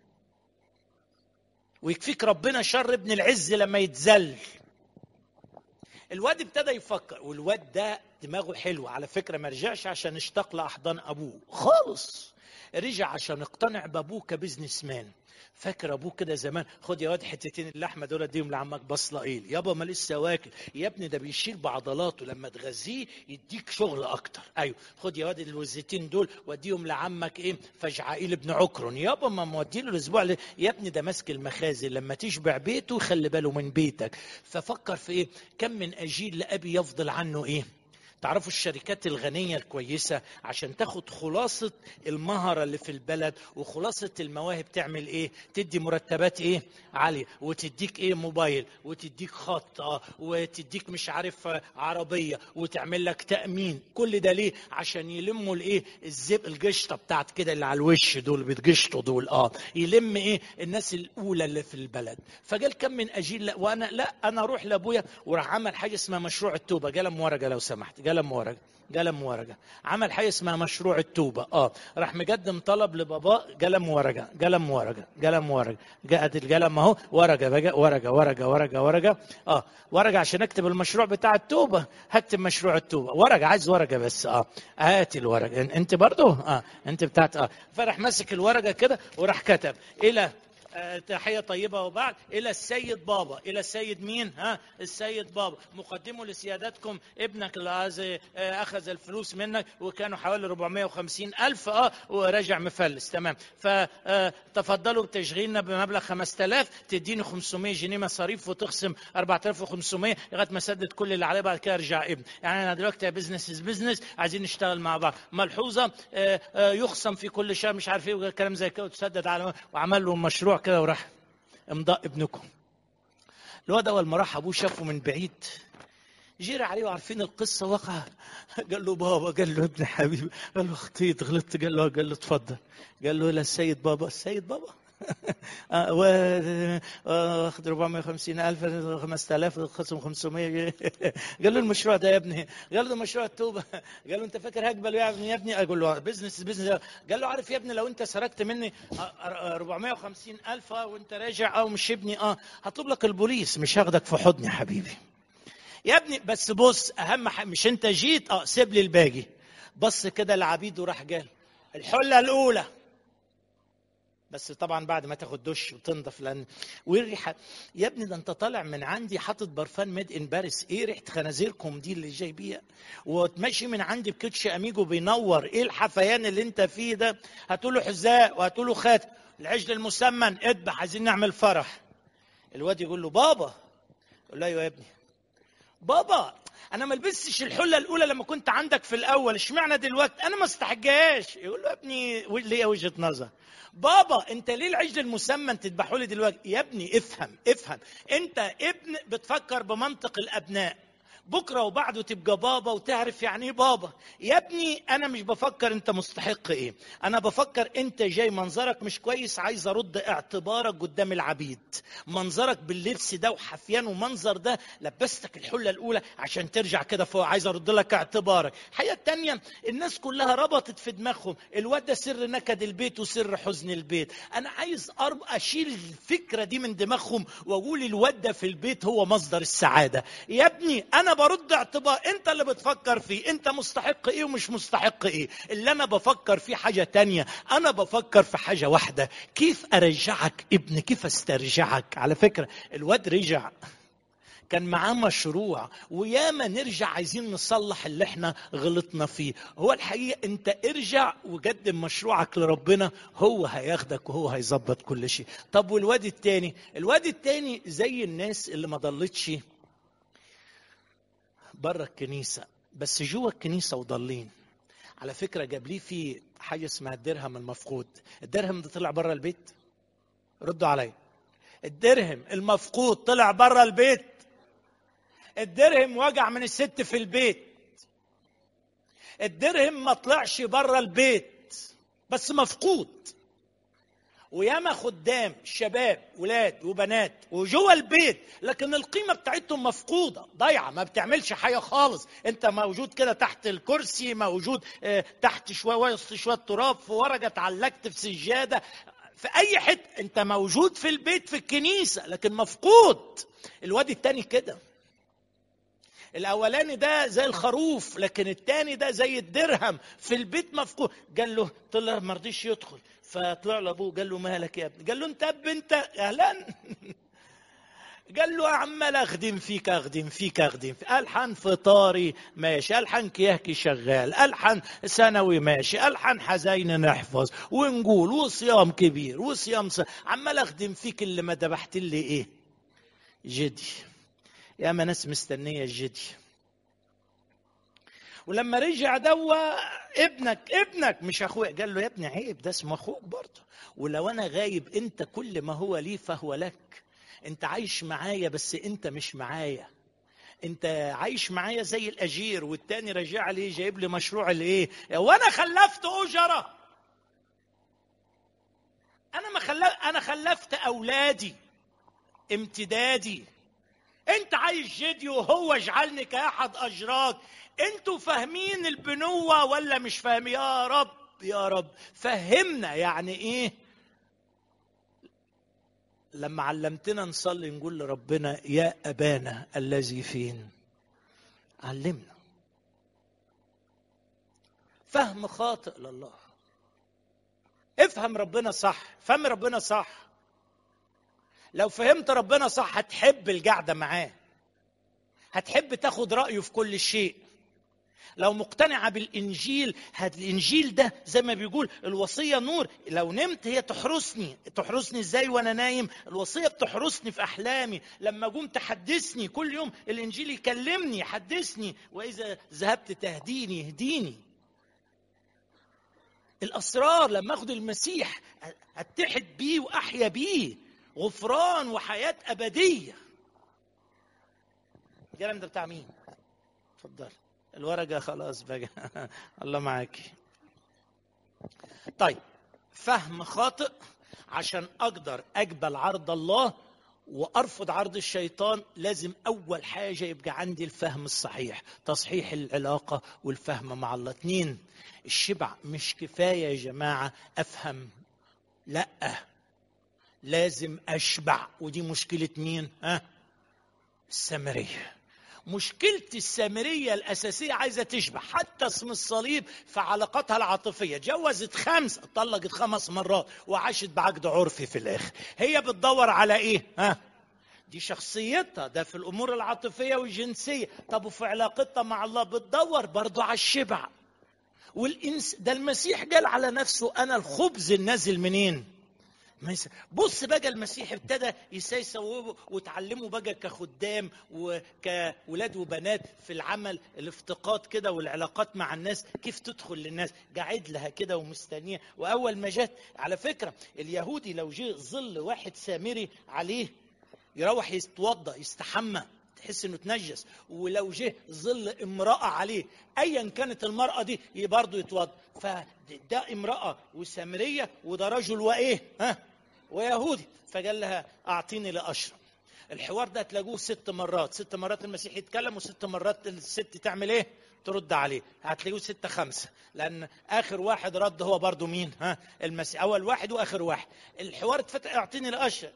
ويكفيك ربنا شر ابن العز لما يتذل. الواد ابتدى يفكر، والواد ده دماغه حلوه على فكره، ما رجعش عشان اشتاق لاحضان ابوه خالص، رجع عشان اقتنع بابوه كبزنس مان. فاكر ابوه كده زمان، خد يا واد حتتين اللحمه دول اديهم لعمك بصلائيل، يابا ما لسه واكل يا ابني، ده بيشيل بعضلاته لما تغذيه يديك شغل اكتر. ايوه خد يا واد الوزتين دول واديهم لعمك فجعائيل ابن عكرون، يابا ما مودي له الاسبوع يا ابني ده ماسك المخازن، لما تشبع بيته خلي باله من بيتك. ففكر في كم من اجيل لابي يفضل عنه تعرفوا الشركات الغنية الكويسة عشان تاخد خلاصة المهرة اللي في البلد وخلاصة المواهب تعمل تدي مرتبات عالية، وتديك موبايل، وتديك خط وتديك مش عارف عربية، وتعمل لك تأمين. كل ده ليه؟ عشان يلموا القشطة بتاعت كده اللي على الوش دول بتقشطوا دول يلم الناس الأولى اللي في البلد. فقال كم من أجيل لا، وأنا لا أنا أروح لأبويا. وراح عمل حاجة اسمها مشروع التوبة. قلم ورقة لو سمحت، قلم ورقة. عمل حاجة اسمها مشروع التوبة. راح مقدم طلب لبابا، قلم ورقة، قلم ورقة، قلم ورقة، جاءت القلم اهو، ورقة بقى، ورقة ورقة ورقة ورقة ورقة عشان اكتب المشروع بتاع التوبة. هكتب مشروع التوبة، ورقة، عايز ورقة بس هات الورقة انت برضو انت بتاعت فراح مسك الورقة كده وراح كتب الى تحية طيبة وبعد إلى السيد بابا. إلى السيد مين؟ السيد بابا. مقدموا لسيادتكم ابنك اللي أخذ الفلوس منك وكانوا حوالي 450,000 ورجع مفلس. تمام. فتفضلوا بتشغيلنا بمبلغ 5000، تديني 500 جنيه مصاريف وتخصم 4500 لغاية ما سدد كل اللي عليه، بعد كده ارجع ابن. يعني أنا دلوقتي بزنس عايزين نشتغل مع بعض. ملحوظة، يخصم في كل شهر مش عارف ايه وكلام زي كده، وتسدد على، وعمل له مشروع كده وراح امضاء ابنكم. الواد اول ما راح ابوه شافه من بعيد، جرى عليه وعارفين القصه وقع. قال له بابا، قال له ابن حبيبي، قال له اخطيت غلطت، قال له اتفضل. قال له الى السيد بابا. السيد بابا واخد 450,000 5000 خصم 500. قال له المشروع ده يا ابني؟ قال له مشروع التوبه. قال له انت فاكر هقبل يا ابني؟ اقول له بزنس. قال له عارف يا ابني لو انت سرقت مني 450,000 وانت راجع او مش ابني هطلب لك البوليس، مش هاخدك في حضني يا حبيبي يا ابني. بس بص، اهم مش انت جيت سيب لي الباقي. بص كده العبيد وراح قال الحله الاولى، بس طبعا بعد ما تاخد دش وتنضف، لان والريحه يا ابني ده انت طالع من عندي حاطط برفان ميد ان باريس، ايه ريحه خنازيركم دي اللي جاي بيها؟ وتمشي من عندي بكوتش اميجو بينور، ايه الحفيان اللي انت فيه ده؟ هاتوا له حذاء وهاتوا له خاتم، العجل المسمن اذبح، عايزين نعمل فرح. الواد يقول له بابا. يقول له ايوه يا ابني. بابا انا ما لبستش الحله الاولى لما كنت عندك في الاول، اشمعنى دلوقتي؟ انا ما استحقهاش. يقول له يا ابني ليه وجهه نظر. بابا انت ليه العجل المسمن تذبحه لي دلوقتي؟ يا ابني افهم. انت ابن بتفكر بمنطق الابناء، بكره وبعده تبقى بابا وتعرف يعني ايه بابا. يا ابني انا مش بفكر انت مستحق ايه، انا بفكر انت جاي منظرك مش كويس، عايز ارد اعتبارك قدام العبيد. منظرك باللبس ده وحفيان ومنظر ده، لبستك الحله الاولى عشان ترجع كده فوق، عايز ارد لك اعتبارك. الحقيقه الثانيه، الناس كلها ربطت في دماغهم الواد ده سر نكد البيت وسر حزن البيت. انا عايز اشيل الفكره دي من دماغهم واقول الواد ده في البيت هو مصدر السعاده. يا ابني انا برد اعتبار، انت اللي بتفكر فيه انت مستحق ايه ومش مستحق ايه. اللي انا بفكر فيه حاجه تانية، انا بفكر في حاجه واحده، كيف ارجعك ابن، كيف استرجعك. على فكره الواد رجع، كان معاه مشروع، وياما نرجع عايزين نصلح اللي احنا غلطنا فيه. هو الحقيقة انت ارجع وقدم مشروعك لربنا، هو هياخدك وهو هيظبط كل شيء. طب والواد التاني؟ الواد التاني زي الناس اللي ما ضلتش بره الكنيسة بس جوه الكنيسة وضالين. على فكرة جاب لي في حاجة اسمها الدرهم المفقود. الدرهم ده طلع بره البيت؟ ردوا علي. الدرهم المفقود طلع بره البيت؟ الدرهم وجع من الست في البيت. الدرهم ما طلعش بره البيت بس مفقود. وياما خدام شباب ولاد وبنات وجوه البيت لكن القيمة بتاعتهم مفقودة ضيعة، ما بتعملش حاجة خالص. انت موجود كده تحت الكرسي، موجود تحت شوية وسط شوية تراب، في ورقة اتعلقت في سجادة، في اي حته انت موجود، في البيت في الكنيسة لكن مفقود. الواد التاني كده، الاولاني ده زي الخروف لكن التاني ده زي الدرهم، في البيت مفقود. قال له طلع ما رضيش يدخل، فطلع له ابوه قال له مالك يا ابني؟ قال له انت اب انت اهلا. قال له عمال اخدم فيك الحن فطاري ماشي، الحن كيهكي شغال، الحن ثانوي ماشي، الحن حزين نحفظ ونقول، وصيام كبير وصيام عمال اخدم فيك اللي ما ذبحت لي ايه؟ جدي. يا ما ناس مستنيه الجدي. ولما رجع دوا ابنك مش اخويا، قال له يا ابني عيب، ده اسمه اخوك برضه، ولو انا غايب انت كل ما هو لي فهو لك. انت عايش معايا بس انت مش معايا، انت عايش معايا زي الاجير، والتاني راجع لي جايب لي مشروع الايه، وانا خلفت اجره. انا خلفت اولادي امتدادي. انت عايش جدي وهو اجعلني كاحد اجراك. انتوا فاهمين البنوة ولا مش فاهمين؟ يا رب فهمنا يعني ايه لما علمتنا نصلي نقول لربنا يا ابانا الذي فين. علمنا فهم خاطئ لله. افهم ربنا صح، فهم ربنا صح. لو فهمت ربنا صح هتحب القعدة معاه، هتحب تاخد رأيه في كل شيء. لو مقتنعة بالإنجيل، الإنجيل ده زي ما بيقول الوصية نور، لو نمت هي تحرسني إزاي وأنا نايم؟ الوصية بتحرسني في أحلامي، لما قوم تحدثني كل يوم، الإنجيل يكلمني يحدثني، وإذا ذهبت تهديني يهديني. الأسرار لما أخذ المسيح أتحد بيه وأحيا بيه، غفران وحياة أبدية. الكلام ده بتاع مين؟ اتفضل الورقة خلاص بقى. الله معاك. طيب، فهم خاطئ عشان أقدر أقبل عرض الله وأرفض عرض الشيطان، لازم أول حاجة يبقى عندي الفهم الصحيح، تصحيح العلاقة والفهم مع الله. 2، الشبع مش كفاية يا جماعة أفهم، لأ، لازم أشبع. ودي مشكلة مين؟ السامرية. مشكلة السامرية الأساسية عايزة تشبع. حتى اسم الصليب في علاقتها العاطفية، جوزت 5، طلقت 5 مرات، وعاشت بعقد عرفي في الآخر. هي بتدور على إيه؟ دي شخصيتها، ده في الأمور العاطفية والجنسية. طب وفي علاقتها مع الله بتدور برضو على الشبع. ده المسيح قال على نفسه أنا الخبز النازل منين؟ بص بقى، المسيح ابتدى يسويه وتعلموا بقى كخدام وكولاد وبنات في العمل، الافتقاد كده والعلاقات مع الناس، كيف تدخل للناس، قاعد لها كده ومستنيه. واول ما جت، على فكره اليهودي لو جه ظل واحد سامري عليه يروح يتوضا يستحمى، تحس انه تنجس. ولو جه ظل امراه عليه ايا كانت المراه دي برضه يتوضا. فده امراه وسامريه، وده رجل وايه ويهودي. فقال لها اعطيني لاشرب. الحوار ده تلاقوه 6 مرات. 6 مرات المسيح يتكلم، و6 مرات الست تعمل ايه؟ ترد عليه. هتلاقوه 6-5، لان اخر واحد رد هو برضو مين؟ المسيح. اول واحد واخر واحد. الحوار اتفتح، اعطيني لاشرب.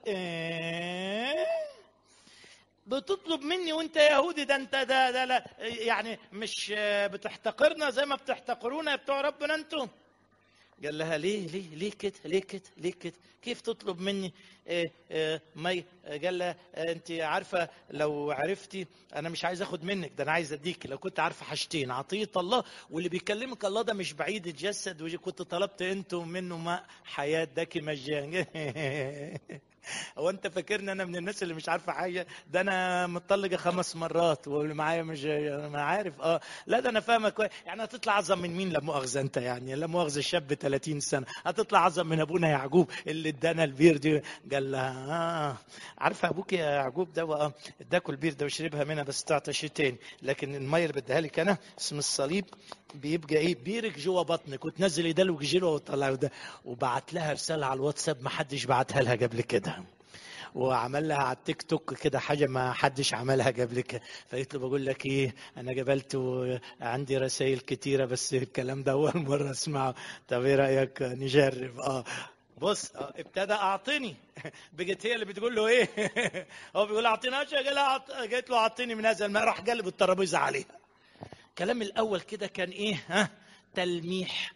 بتطلب مني وانت يهودي؟ ده انت ده لا يعني مش بتحتقرنا زي ما بتحتقرونا بتوع ربنا انتم؟ قال لها ليه كده؟ كيف تطلب مني مي؟ قال لها انت عارفه لو عرفتي انا مش عايز اخد منك، ده انا عايز اديك. لو كنت عارفه حاجتين، عطيه الله واللي بيكلمك الله ده مش بعيد الجسد، وكنت طلبت انتم منه ماء حياه داكي مجان. هو انت فاكرني انا من الناس اللي مش عارفه حاجه؟ ده انا متطلقه 5 مرات واللي معايا مش انا عارف. لا ده انا فاهمك كويس. يعني هتطلع اعظم من مين؟ لا مؤاخذه انت، يعني لا مؤاخذه شاب 30 سنه هتطلع اعظم من ابونا يعقوب اللي ادانا البير دي. قال لها عارفه ابوك يا يعقوب ده اداكوا البير ده وشربها منها، بس تعطى شيء تاني، لكن الميه اللي بديها لك انا اسم الصليب بيبقى ايه؟ بيرك جوه بطنك وتنزل يدلوك جلوه وتطلع ده. وبعت لها رساله على الواتساب ما حدش بعتها لها قبل كده، وعمل لها على التيك توك كده حاجه ما حدش عملها قبل كده. فقلت له بقول لك ايه، انا قبلت وعندي رسائل كتيره بس الكلام ده اول مره اسمعه، طب ايه رايك نجرب؟ بص ابتدى اعطني. بقت هي اللي بتقول له ايه؟ هو بيقول اعطيني اشياء، قالت له اعطيني من هذا الماء، راح قلب الترابيزه عليها. الكلام الاول كده كان ايه؟ تلميح،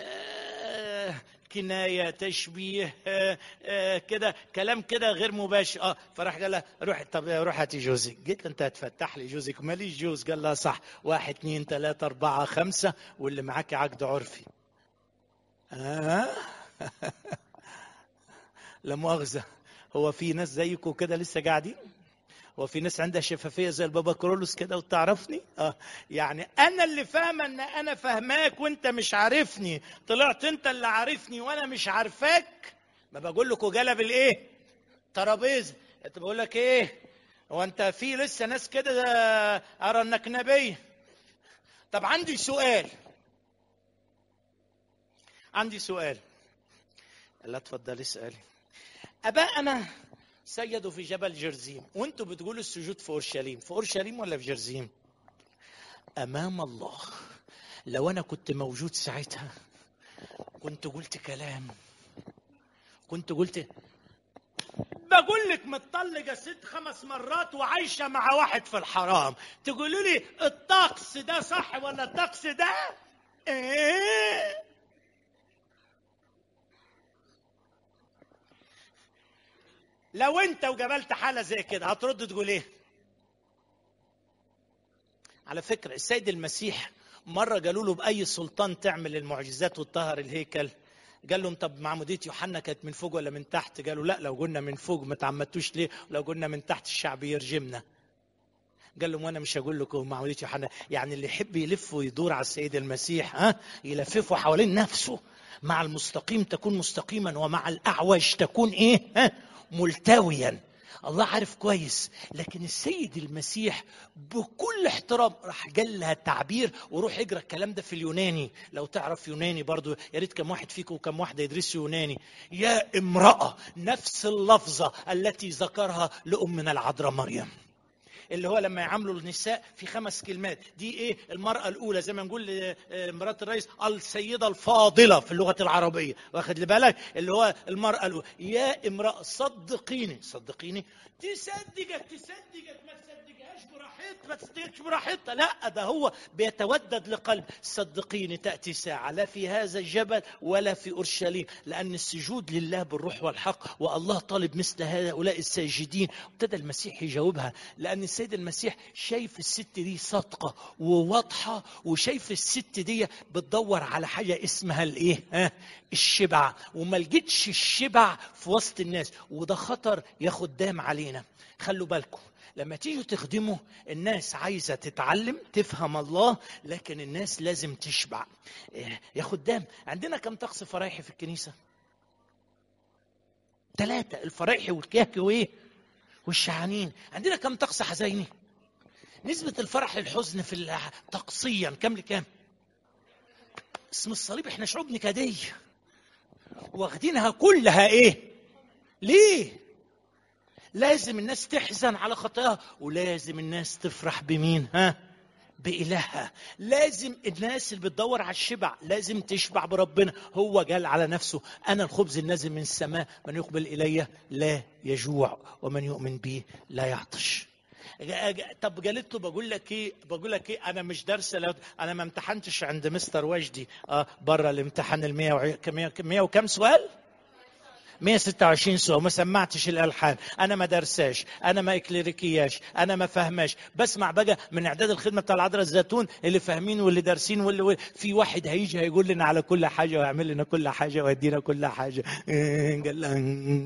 كنايه، تشبيه، كده كلام كده غير مباشر. فراح قال لها روح، طب روح هاتي جوزك. قلت له انت هتفتح لي جوزك؟ ماليش جوز. قال لها صح، 1 2 3 4 5 واللي معاك عقد عرفي. لا مؤاخذه، هو في ناس زيكم كده لسه قاعدين؟ وفي ناس عندها شفافيه زي البابا كرولوس كده وتعرفني؟ يعني انا اللي فاهمه ان انا فاهماك وانت مش عارفني، طلعت انت اللي عارفني وانا مش عارفاك. ما بقول لكم جلب الايه؟ ترابيزه. انت بقول لك ايه؟ هو انت في لسه ناس كده ارى انك نبي؟ طب عندي سؤال. لا اتفضل اسالي. ابائنا سجدوا في جبل جرزيم، وانتوا بتقولوا السجود في اورشليم. في اورشليم ولا في جرزيم؟ امام الله لو انا كنت موجود ساعتها كنت قلت كلام، كنت قلت بقول لك متطلقه 5 مرات وعايشه مع واحد في الحرام، تقولوا لي الطقس ده صح ولا الطقس ده ايه؟ لو انت وجبلت حالة زي كده هترد تقول ايه؟ على فكرة السيد المسيح مرة قالوا له بأي سلطان تعمل المعجزات وتطهر الهيكل؟ قال لهم طب معمودية يوحنا كانت من فوق ولا من تحت؟ قالوا لا، لو قلنا من فوق ما تعمدتوش ليه؟ لو قلنا من تحت الشعب يرجمنا. قال لهم وانا مش هقول لكم معمودية يوحنا. يعني اللي يحب يلف ويدور على السيد المسيح يلففه حوالين نفسه. مع المستقيم تكون مستقيما، ومع الأعوج تكون ايه؟ ملتويا. الله عارف كويس. لكن السيد المسيح بكل احترام راح قال لها التعبير، وروح اقرا الكلام ده في اليوناني لو تعرف يوناني برضو، يا ريت كم واحد فيكم وكم واحده يدرس يوناني. يا امراه، نفس اللفظه التي ذكرها لامنا العذراء مريم، اللي هو لما يعاملوا النساء في 5 كلمات. دي ايه؟ المرأة الأولى زي ما نقول مرات الرئيس السيدة الفاضلة في اللغة العربية، واخد لي بالك؟ اللي هو المرأة الأولى. يا امرأة صدقيني، صدقيني تصدقك ما تصدقهاش براحتها، ما تصدقش براحتها، لا ده هو بيتودد لقلب. صدقيني تأتي ساعة لا في هذا الجبل ولا في أورشليم، لأن السجود لله بالروح والحق، والله طالب مثل هؤلاء الساجدين. ابتدى المسيح يجاوبها، لأن السيد المسيح شايف الست دي صادقة وواضحة، وشايف الست دي بتدور على حاجة اسمها الايه؟ الشبع، وما لقيتش الشبع في وسط الناس. وده خطر يا خدام علينا. خلوا بالكم لما تيجوا تخدموا الناس عايزة تتعلم تفهم الله، لكن الناس لازم تشبع. يا خدام عندنا كم طقس فرايحي في الكنيسة؟ 3: الفرايحي والكهك وايه؟ والشعانين. عندنا كم طقس حزيني؟ نسبة الفرح للحزن في طقسيا كم لكام؟ اسم الصليب احنا شعوب نكدية واخدينها كلها ايه؟ ليه؟ لازم الناس تحزن على خطاها، ولازم الناس تفرح بمين؟ بإلهها. لازم الناس اللي بتدور على الشبع لازم تشبع بربنا. هو قال على نفسه أنا الخبز النازل من السماء، من يقبل إلي لا يجوع ومن يؤمن بي لا يعطش. طب قالت له بقول لك ايه انا مش دارسه، انا ما امتحنتش عند مستر وجدي بره الامتحان ال100 وكم سؤال؟ 126 سؤال. ما سمعتش الالحان، انا ما درساش، انا ما اكليريكياش، انا ما فهماش. بسمع بقى من اعداد الخدمه بتاع العذراء الزيتون اللي فاهمين واللي دارسين واللي في واحد هيجي هيقول لنا على كل حاجه ويعمل لنا كل حاجه ويدينا كل حاجه. قال لها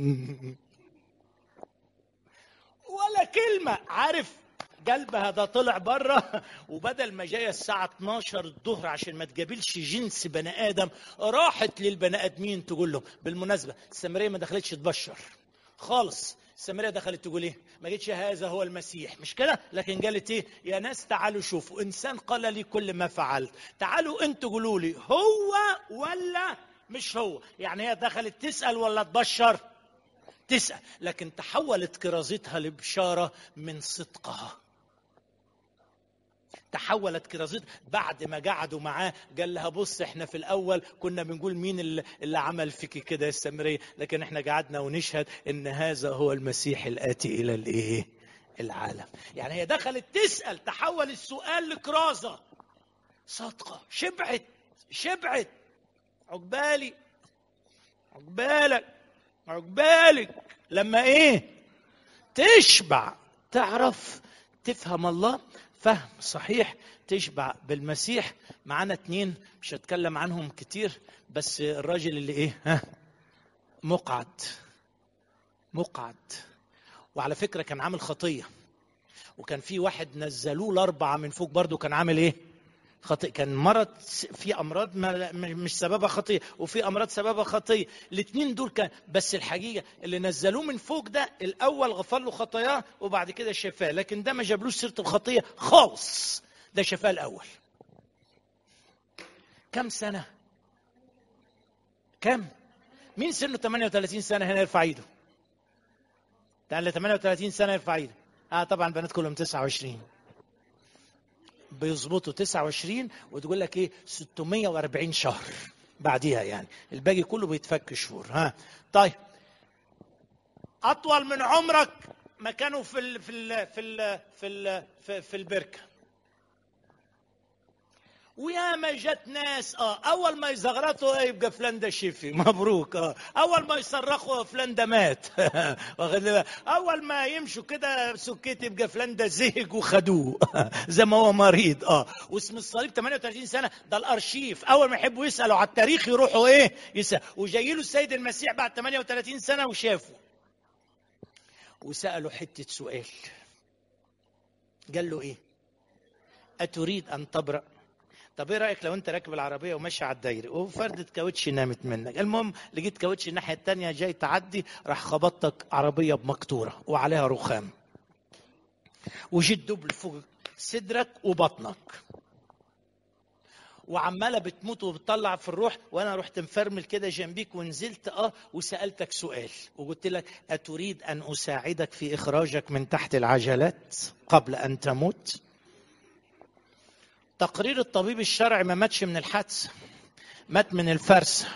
ولا كلمه. عارف قلبها ده طلع بره، وبدل ما جايه الساعه 12 الظهر عشان ما تقابلش جنس بني ادم، راحت للبني ادمين تقول لهم. بالمناسبه السامريه ما دخلتش تبشر خالص، السامريه دخلت تقول ايه؟ ما جتش هذا هو المسيح مش كده، لكن قالت ايه؟ يا ناس تعالوا شوفوا انسان قال لي كل ما فعلت، تعالوا انتوا قولوا لي هو ولا مش هو. يعني هي دخلت تسال ولا تبشر؟ تسال. لكن تحولت كرازتها لبشاره من صدقها. تحولت كرازتها بعد ما قعدوا معاه. قال لها بص احنا في الاول كنا بنقول مين اللي عمل فيك كده يا السامريه، لكن احنا قعدنا ونشهد ان هذا هو المسيح الاتي الى الايه؟ العالم. يعني هي دخلت تسال، تحول السؤال لكرازه صادقه. شبعت. عقبالك لما ايه؟ تشبع، تعرف تفهم الله فهم صحيح، تشبع بالمسيح. معانا 2 مش هتكلم عنهم كتير، بس الراجل اللي ايه؟ مقعد. وعلى فكرة كان عامل خطية، وكان في واحد نزلوه ال4 من فوق برضو كان عامل ايه؟ خطيئة. كان مرض، في أمراض مش سببها خطية، وفي أمراض سببها خطية. 2 دول كان، بس الحقيقة اللي نزلوه من فوق ده الأول غفر له خطاياه وبعد كده شفاه، لكن ده ما جابلوش سيرة الخطية خالص، ده شفاه الأول. كم سنة؟ كم؟ مين سنه 38 سنة هنا يرفع ايده؟ تعال 38 سنة يرفع ايده. طبعا بنات كلهم 29 بيظبطوا 29، وتقول لك ايه 640 شهر بعديها، يعني الباقي كله بيتفك شهور. طيب اطول من عمرك ما كانوا في البركه، وياما جت ناس اول ما يزغرطوا يبقى فلان ده شفي مبروك، اول ما يصرخوا فلان ده مات واخد بالك؟ اول ما يمشوا كده سكيت يبقى فلان ده زهق وخدوه زي ما هو مريض. واسم الصليب 38 سنه ده الارشيف، اول ما يحبوا يسالوا على التاريخ يروحوا يسال. وجاي له السيد المسيح بعد 38 سنه وشافه، وسالوا حته سؤال، قال له ايه؟ اتريد ان تبرأ؟ طب ايه رايك لو انت راكب العربيه وماشي على الدايري وفردة كاوتش نامت منك، المهم لقيت كاوتش الناحيه الثانيه جاي تعدي، راح خبطتك عربيه بمقطوره وعليها رخام، وجيت دبل فوق صدرك وبطنك، وعماله بتموت وبتطلع في الروح، وانا رحت مفرمل كده جنبيك ونزلت وسالتك سؤال وقلت لك اتريد ان اساعدك في اخراجك من تحت العجلات قبل ان تموت؟ تقرير الطبيب الشرعي ما ماتش من الحادثه، مات من الفرسه.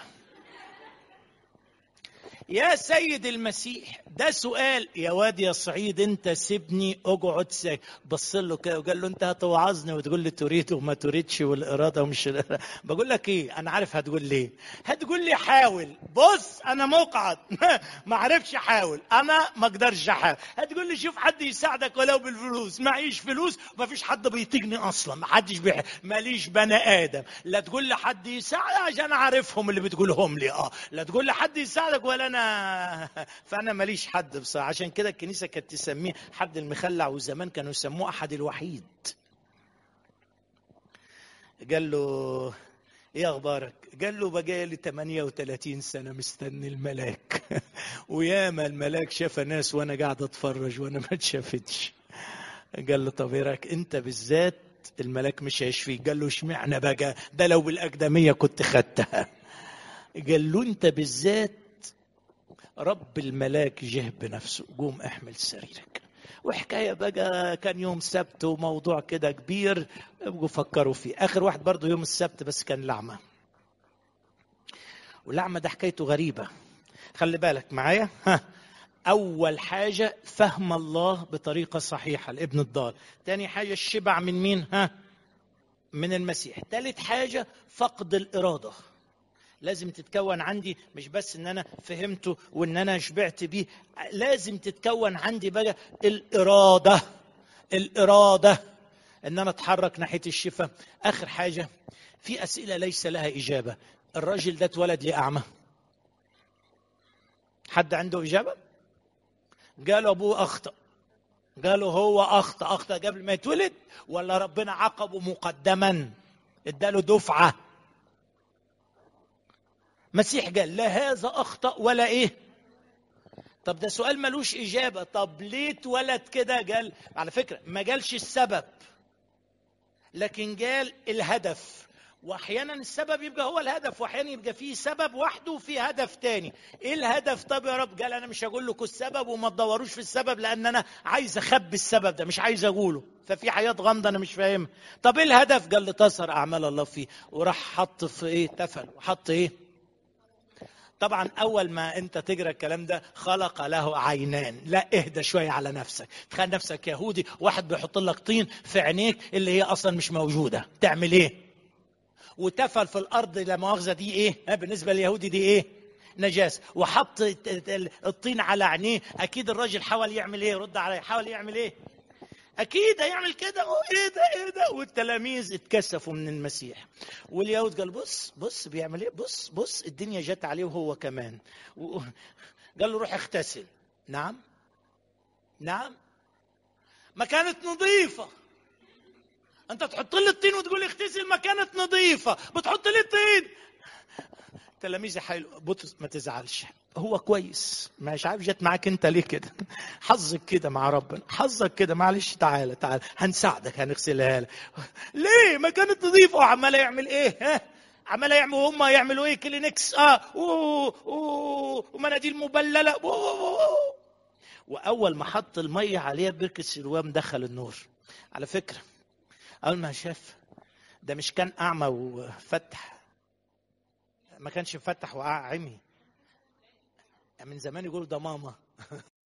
يا سيد المسيح ده سؤال، يا واد يا صعيد انت سيبني اقعد ساكت. بص له كده وقال له انت هتوعظني وتقول لي تريد وما تريدش والاراده ومش الإرادة. بقول لك ايه، انا عارف هتقول ليه، هتقول لي حاول. بص انا مقعد ما عرفش احاول، انا ما اقدرش احاول. هتقول لي شوف حد يساعدك ولو بالفلوس، معيش فلوس وما فيش حد بيطيقني اصلا، ما حدش ماليش بني ادم. لا تقول لي حد يساعدك عشان عارفهم اللي بتقولهم لي، لا تقول لي حد يساعدك ولا انا فانا ماليش حد بصراحه. عشان كده الكنيسه كانت تسميه حد المخلع، وزمان كانوا يسموه احد الوحيد. قال له ايه اخبارك؟ قال له بقالي 38 سنه مستني الملاك وياما الملاك شاف ناس وانا قاعد اتفرج وانا ما اتشافتش. قال له طب ايه رايك انت بالذات الملاك مش هيشفيك؟ قال له اشمعنى بقى؟ ده لو بالاقدميه كنت خدتها. قال له انت بالذات رب الملاك جه بنفسه، قوم احمل سريرك. وحكايه بقى كان يوم سبت وموضوع كده كبير، ابقوا فكروا فيه. اخر واحد برضو يوم السبت بس كان لعمه، واللعمه ده حكايته غريبه. خلي بالك معايا. اول حاجه فهم الله بطريقه صحيحه لابن الضال. تاني حاجه الشبع من مين؟ من المسيح. تالت حاجه فقد الاراده. لازم تتكون عندي، مش بس ان انا فهمته وان انا شبعت بيه، لازم تتكون عندي بقى الاراده ان انا اتحرك ناحيه الشفاء. اخر حاجه في اسئله ليس لها اجابه. الراجل ده اتولد ليه اعمى؟ حد عنده اجابه؟ قالوا ابوه اخطا. قالوا هو اخطا قبل ما يتولد ولا ربنا عاقبه مقدما اداله دفعه؟ مسيح قال لا هذا اخطا ولا ايه. طب ده سؤال ملوش اجابه. طب ليه اتولد كده؟ قال على فكره ما قالش السبب، لكن قال الهدف. واحيانا السبب يبقى هو الهدف، واحيانا يبقى فيه سبب وحده وفيه هدف تاني. ايه الهدف؟ طب يا رب قال انا مش هقول لكم السبب وما تدوروش في السبب، لان انا عايز اخبي السبب ده، مش عايز اقوله، ففي حياه غامضه انا مش فاهمها. طب ايه الهدف؟ قال لتظهر اعمال الله فيه. وراح حط في ايه؟ تفل. وحط ايه؟ طبعا اول ما انت تقرا الكلام ده خلق له عينان. لا اهدى شويه على نفسك. تخيل نفسك يهودي واحد بيحط لك طين في عينيك اللي هي اصلا مش موجوده، تعمل ايه؟ وتفل في الارض لا مؤاخذه دي ايه؟ بالنسبه لليهودي دي ايه؟ نجاسه. وحط الطين على عينيه. اكيد الراجل حاول يعمل ايه؟ رد علي، حاول يعمل ايه؟ اكيد هيعمل كده. ايه ده. والتلاميذ اتكسفوا من المسيح، واليهود قال بص بيعمل ايه، بص الدنيا جت عليه وهو كمان. قال له روح اغتسل. نعم ما كانت نظيفه. انت تحط لي الطين وتقول لي اغتسل؟ ما كانت نظيفه، بتحط لي الطين. تلاميذي حلو. بطرس ما تزعلش، هو كويس، مش عارف جت معاك انت ليه كده. حظك كده مع ربنا، حظك كده، معلش تعالى هنساعدك هنغسلها لك. ليه؟ ما كانت نظيفه. وعمال يعمل ايه؟ عمال يعمل، هم يعملوا ايه؟ كلينكس ومناديل مبلله واول ما حط الميه عليها بركه سلوام دخل النور. على فكره اول ما شاف ده مش كان اعمى وفتح، ما كانش مفتح وعمي. من زمان يقولوا ده ماما